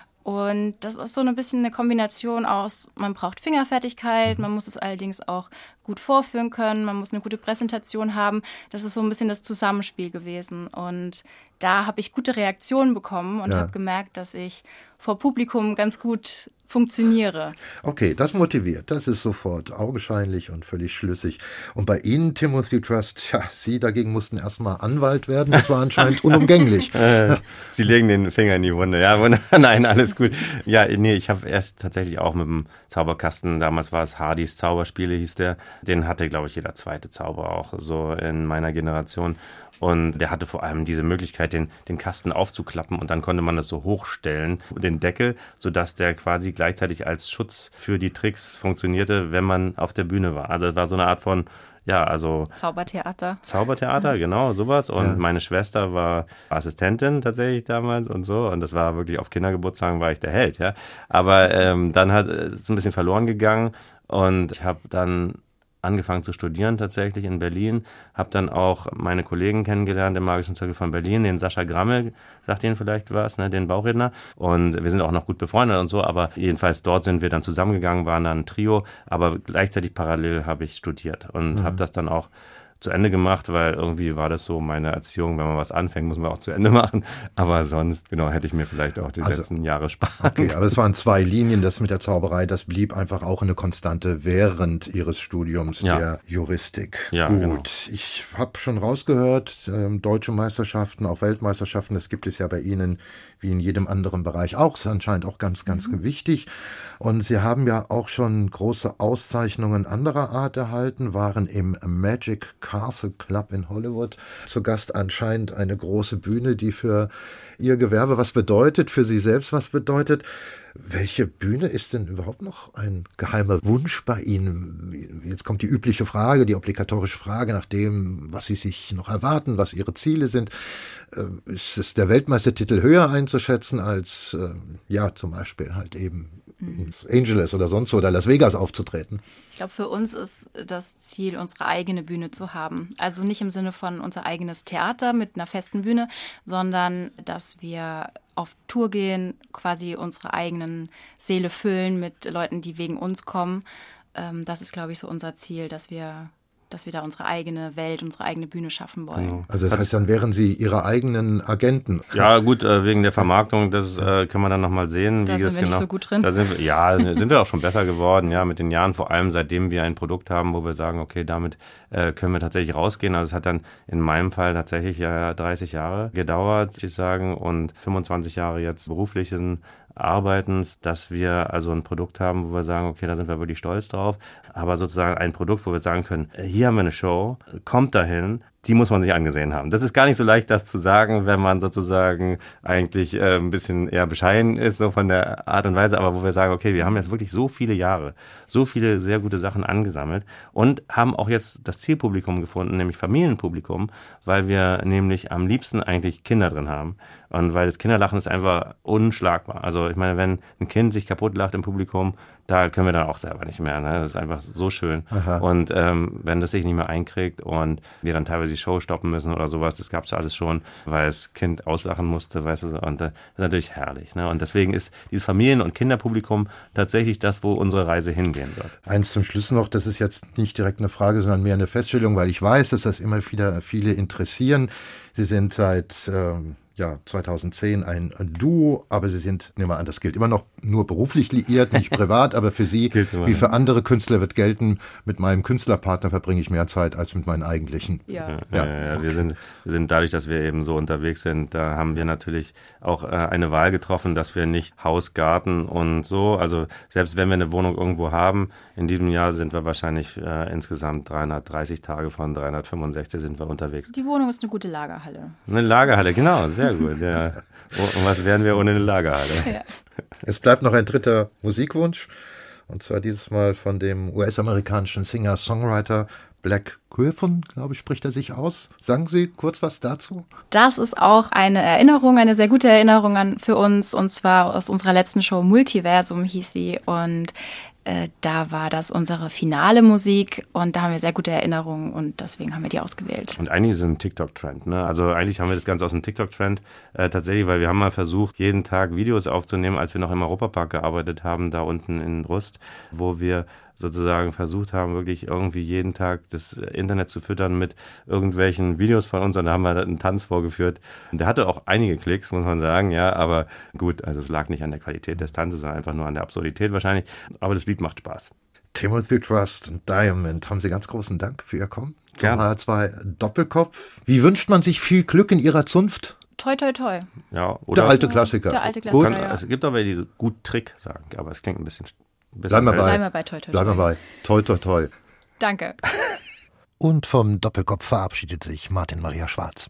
Und das ist so ein bisschen eine Kombination aus, man braucht Fingerfertigkeit, man muss es allerdings auch gut vorführen können, man muss eine gute Präsentation haben. Das ist so ein bisschen das Zusammenspiel gewesen. Und da habe ich gute Reaktionen bekommen und ja. habe gemerkt, dass ich vor Publikum ganz gut funktioniere. Okay, das motiviert. Das ist sofort augenscheinlich und völlig schlüssig. Und bei Ihnen, Timothy Trust, ja, Sie dagegen mussten erstmal Anwalt werden. Das war anscheinend unumgänglich. Sie legen den Finger in die Wunde. Ja, nein, alles gut. Ja, nee, ich habe erst tatsächlich auch mit dem Zauberkasten, damals war es Hardys Zauberspiele, hieß der. Den hatte, glaube ich, jeder zweite Zauberer auch so in meiner Generation. Und der hatte vor allem diese Möglichkeit, den, den Kasten aufzuklappen und dann konnte man das so hochstellen, den Deckel, sodass der quasi gleichzeitig als Schutz für die Tricks funktionierte, wenn man auf der Bühne war. Also es war so eine Art von, ja, also Zaubertheater. Zaubertheater, genau, sowas. Und ja. meine Schwester war Assistentin tatsächlich damals und so. Und das war wirklich auf Kindergeburtstagen war ich der Held, ja. Aber ähm, dann hat es ein bisschen verloren gegangen und ich habe dann angefangen zu studieren tatsächlich in Berlin, habe dann auch meine Kollegen kennengelernt im Magischen Zirkel von Berlin, den Sascha Grammel, sagt Ihnen vielleicht was, ne, den Bauchredner, und wir sind auch noch gut befreundet und so, aber jedenfalls dort sind wir dann zusammengegangen, waren dann ein Trio, aber gleichzeitig parallel habe ich studiert und mhm. habe das dann auch zu Ende gemacht, weil irgendwie war das so meine Erziehung, wenn man was anfängt, muss man auch zu Ende machen. Aber sonst, genau, hätte ich mir vielleicht auch die also, letzten Jahre sparen. Okay, aber es waren zwei Linien, das mit der Zauberei, das blieb einfach auch eine Konstante während Ihres Studiums ja. der Juristik. Ja, Gut, genau. Ich habe schon rausgehört, äh, deutsche Meisterschaften, auch Weltmeisterschaften, das gibt es ja bei Ihnen wie in jedem anderen Bereich auch, ist anscheinend auch ganz, ganz mhm. wichtig. Und Sie haben ja auch schon große Auszeichnungen anderer Art erhalten, waren im Magic Castle Club in Hollywood zu Gast, anscheinend eine große Bühne, die für Ihr Gewerbe was bedeutet, für Sie selbst was bedeutet. Welche Bühne ist denn überhaupt noch ein geheimer Wunsch bei Ihnen? Jetzt kommt die übliche Frage, die obligatorische Frage nach dem, was Sie sich noch erwarten, was Ihre Ziele sind. Ist es der Weltmeistertitel höher einzuschätzen als, ja, zum Beispiel halt eben in Los Angeles oder sonst wo oder Las Vegas aufzutreten? Ich glaube, für uns ist das Ziel, unsere eigene Bühne zu haben. Also nicht im Sinne von unser eigenes Theater mit einer festen Bühne, sondern dass wir auf Tour gehen, quasi unsere eigenen Seele füllen mit Leuten, die wegen uns kommen. Das ist, glaube ich, so unser Ziel, dass wir dass wir da unsere eigene Welt, unsere eigene Bühne schaffen wollen. Genau. Also das heißt, dann wären Sie Ihre eigenen Agenten. Ja gut, äh, wegen der Vermarktung, das äh, kann man dann nochmal sehen. Da wie sind das wir genau, nicht so gut drin. Da sind wir, ja, sind wir auch schon besser geworden, ja, mit den Jahren, vor allem seitdem wir ein Produkt haben, wo wir sagen, okay, damit äh, können wir tatsächlich rausgehen. Also es hat dann in meinem Fall tatsächlich ja dreißig Jahre gedauert, würde ich sagen, und fünfundzwanzig Jahre jetzt beruflichen Arbeitens, dass wir also ein Produkt haben, wo wir sagen, okay, da sind wir wirklich stolz drauf, aber sozusagen ein Produkt, wo wir sagen können, hier haben wir eine Show, kommt dahin, die muss man sich angesehen haben. Das ist gar nicht so leicht, das zu sagen, wenn man sozusagen eigentlich äh, ein bisschen eher bescheiden ist, so von der Art und Weise, aber wo wir sagen, okay, wir haben jetzt wirklich so viele Jahre, so viele sehr gute Sachen angesammelt und haben auch jetzt das Zielpublikum gefunden, nämlich Familienpublikum, weil wir nämlich am liebsten eigentlich Kinder drin haben. Und weil das Kinderlachen ist einfach unschlagbar. Also ich meine, wenn ein Kind sich kaputt lacht im Publikum, da können wir dann auch selber nicht mehr. Ne? Das ist einfach so schön. Aha. Und ähm, wenn das sich nicht mehr einkriegt und wir dann teilweise die Show stoppen müssen oder sowas, das gab es alles schon, weil das Kind auslachen musste, weißt du, und das ist natürlich herrlich. Ne? Und deswegen ist dieses Familien- und Kinderpublikum tatsächlich das, wo unsere Reise hingehen wird. Eins zum Schluss noch, das ist jetzt nicht direkt eine Frage, sondern mehr eine Feststellung, weil ich weiß, dass das immer wieder viele interessieren. Sie sind seit ähm, ja, zweitausendzehn ein Duo, aber Sie sind, nehmen wir an, das gilt immer noch nur beruflich liiert, nicht privat, aber für Sie, wie für andere Künstler wird gelten, mit meinem Künstlerpartner verbringe ich mehr Zeit als mit meinen eigentlichen. Ja, ja, ja, ja okay. wir, sind, wir sind dadurch, dass wir eben so unterwegs sind, da haben wir natürlich auch äh, eine Wahl getroffen, dass wir nicht Haus, Garten und so, also selbst wenn wir eine Wohnung irgendwo haben, in diesem Jahr sind wir wahrscheinlich äh, insgesamt dreihundertdreißig Tage von dreihundertfünfundsechzig sind wir unterwegs. Die Wohnung ist eine gute Lagerhalle. Eine Lagerhalle, genau, sehr gut. Ja. Und was wären wir ohne eine Lagerhalle? Ja. Es bleibt noch ein dritter Musikwunsch, und zwar dieses Mal von dem U S-amerikanischen Singer-Songwriter Blake Griffin, glaube ich, spricht er sich aus. Sagen Sie kurz was dazu? Das ist auch eine Erinnerung, eine sehr gute Erinnerung an, für uns, und zwar aus unserer letzten Show Multiversum hieß sie, und äh, da war das unsere finale Musik und da haben wir sehr gute Erinnerungen und deswegen haben wir die ausgewählt. Und eigentlich ist es ein TikTok-Trend, ne? Also eigentlich haben wir das Ganze aus dem TikTok-Trend äh, tatsächlich, weil wir haben mal versucht, jeden Tag Videos aufzunehmen, als wir noch im Europapark gearbeitet haben, da unten in Rust, wo wir sozusagen versucht haben, wirklich irgendwie jeden Tag das Internet zu füttern mit irgendwelchen Videos von uns, und da haben wir einen Tanz vorgeführt. Und der hatte auch einige Klicks, muss man sagen, ja, aber gut, also es lag nicht an der Qualität des Tanzes, sondern einfach nur an der Absurdität wahrscheinlich, aber das Lied macht Spaß. Timothy Trust und Diamond, haben Sie ganz großen Dank für Ihr Kommen zum Gerne. H R zwei Doppelkopf. Wie wünscht man sich viel Glück in Ihrer Zunft? Toi, toi, toi. Ja, oder der alte Klassiker. Der alte Klassiker, Kann, ja. Es gibt auch welche, die gut Trick sagen, aber es klingt ein bisschen... Bleiben wir bei. Bleiben wir bei toi, toi, toi. Bleiben wir bei toi, toi, toi. Danke. Und vom Doppelkopf verabschiedet sich Martin Maria Schwarz.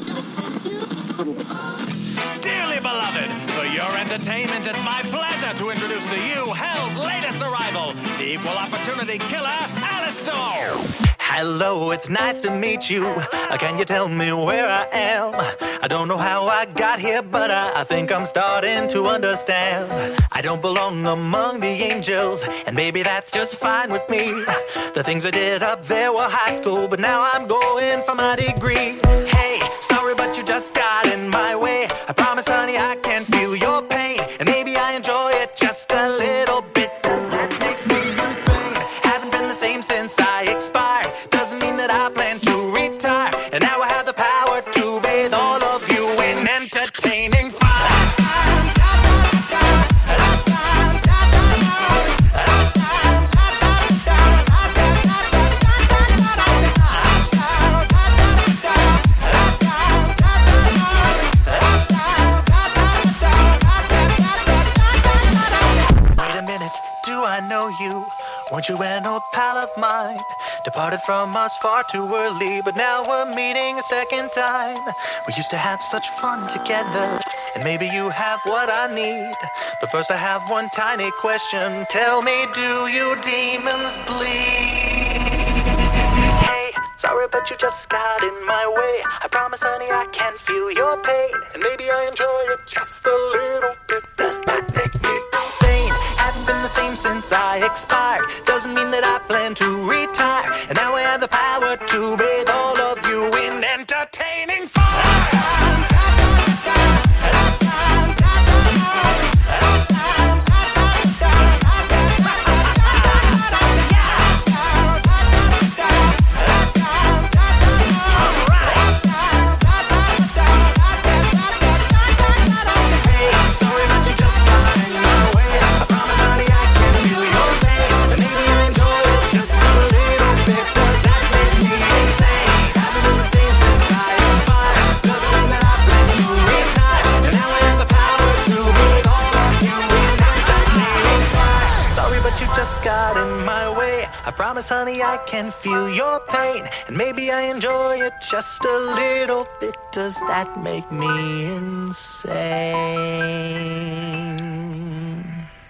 Dearly beloved, for your entertainment, it's my pleasure to introduce to you Hell's latest arrival, the equal opportunity killer, Alastor. Hello, it's nice to meet you. Can you tell me where I am? I don't know how I got here, but I, I think I'm starting to understand. I don't belong among the angels, and maybe that's just fine with me. The things I did up there were high school, but now I'm going for my degree. Hey, sorry, but you just got in my way. I promise, honey, I can feel your pain, and maybe I enjoy it just a little bit. That makes me insane. Haven't been the same since I expired. Doesn't mean that I plan to retire. And now I have the power to bathe all of you in entertaining fire. Wait a minute, do I know you? Weren't you an old pal of mine? Departed from us far too early, but now we're meeting a second time. We used to have such fun together, and maybe you have what I need. But first I have one tiny question. Tell me, do you demons bleed? Hey, sorry, but you just got in my way. I promise, honey, I can feel your pain, and maybe I enjoy it just a little bit. Does that make me insane? Haven't been the same since I expired. Doesn't mean that I plan to retire. And now I have the power to bathe all of you in entertaining fire. Got in my way. I promise, honey, I can feel your pain, and maybe I enjoy it just a little bit. Does that make me insane?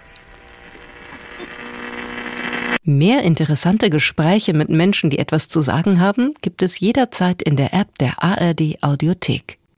Mehr interessante Gespräche mit Menschen, die etwas zu sagen haben, gibt es jederzeit in der App der A R D Audiothek.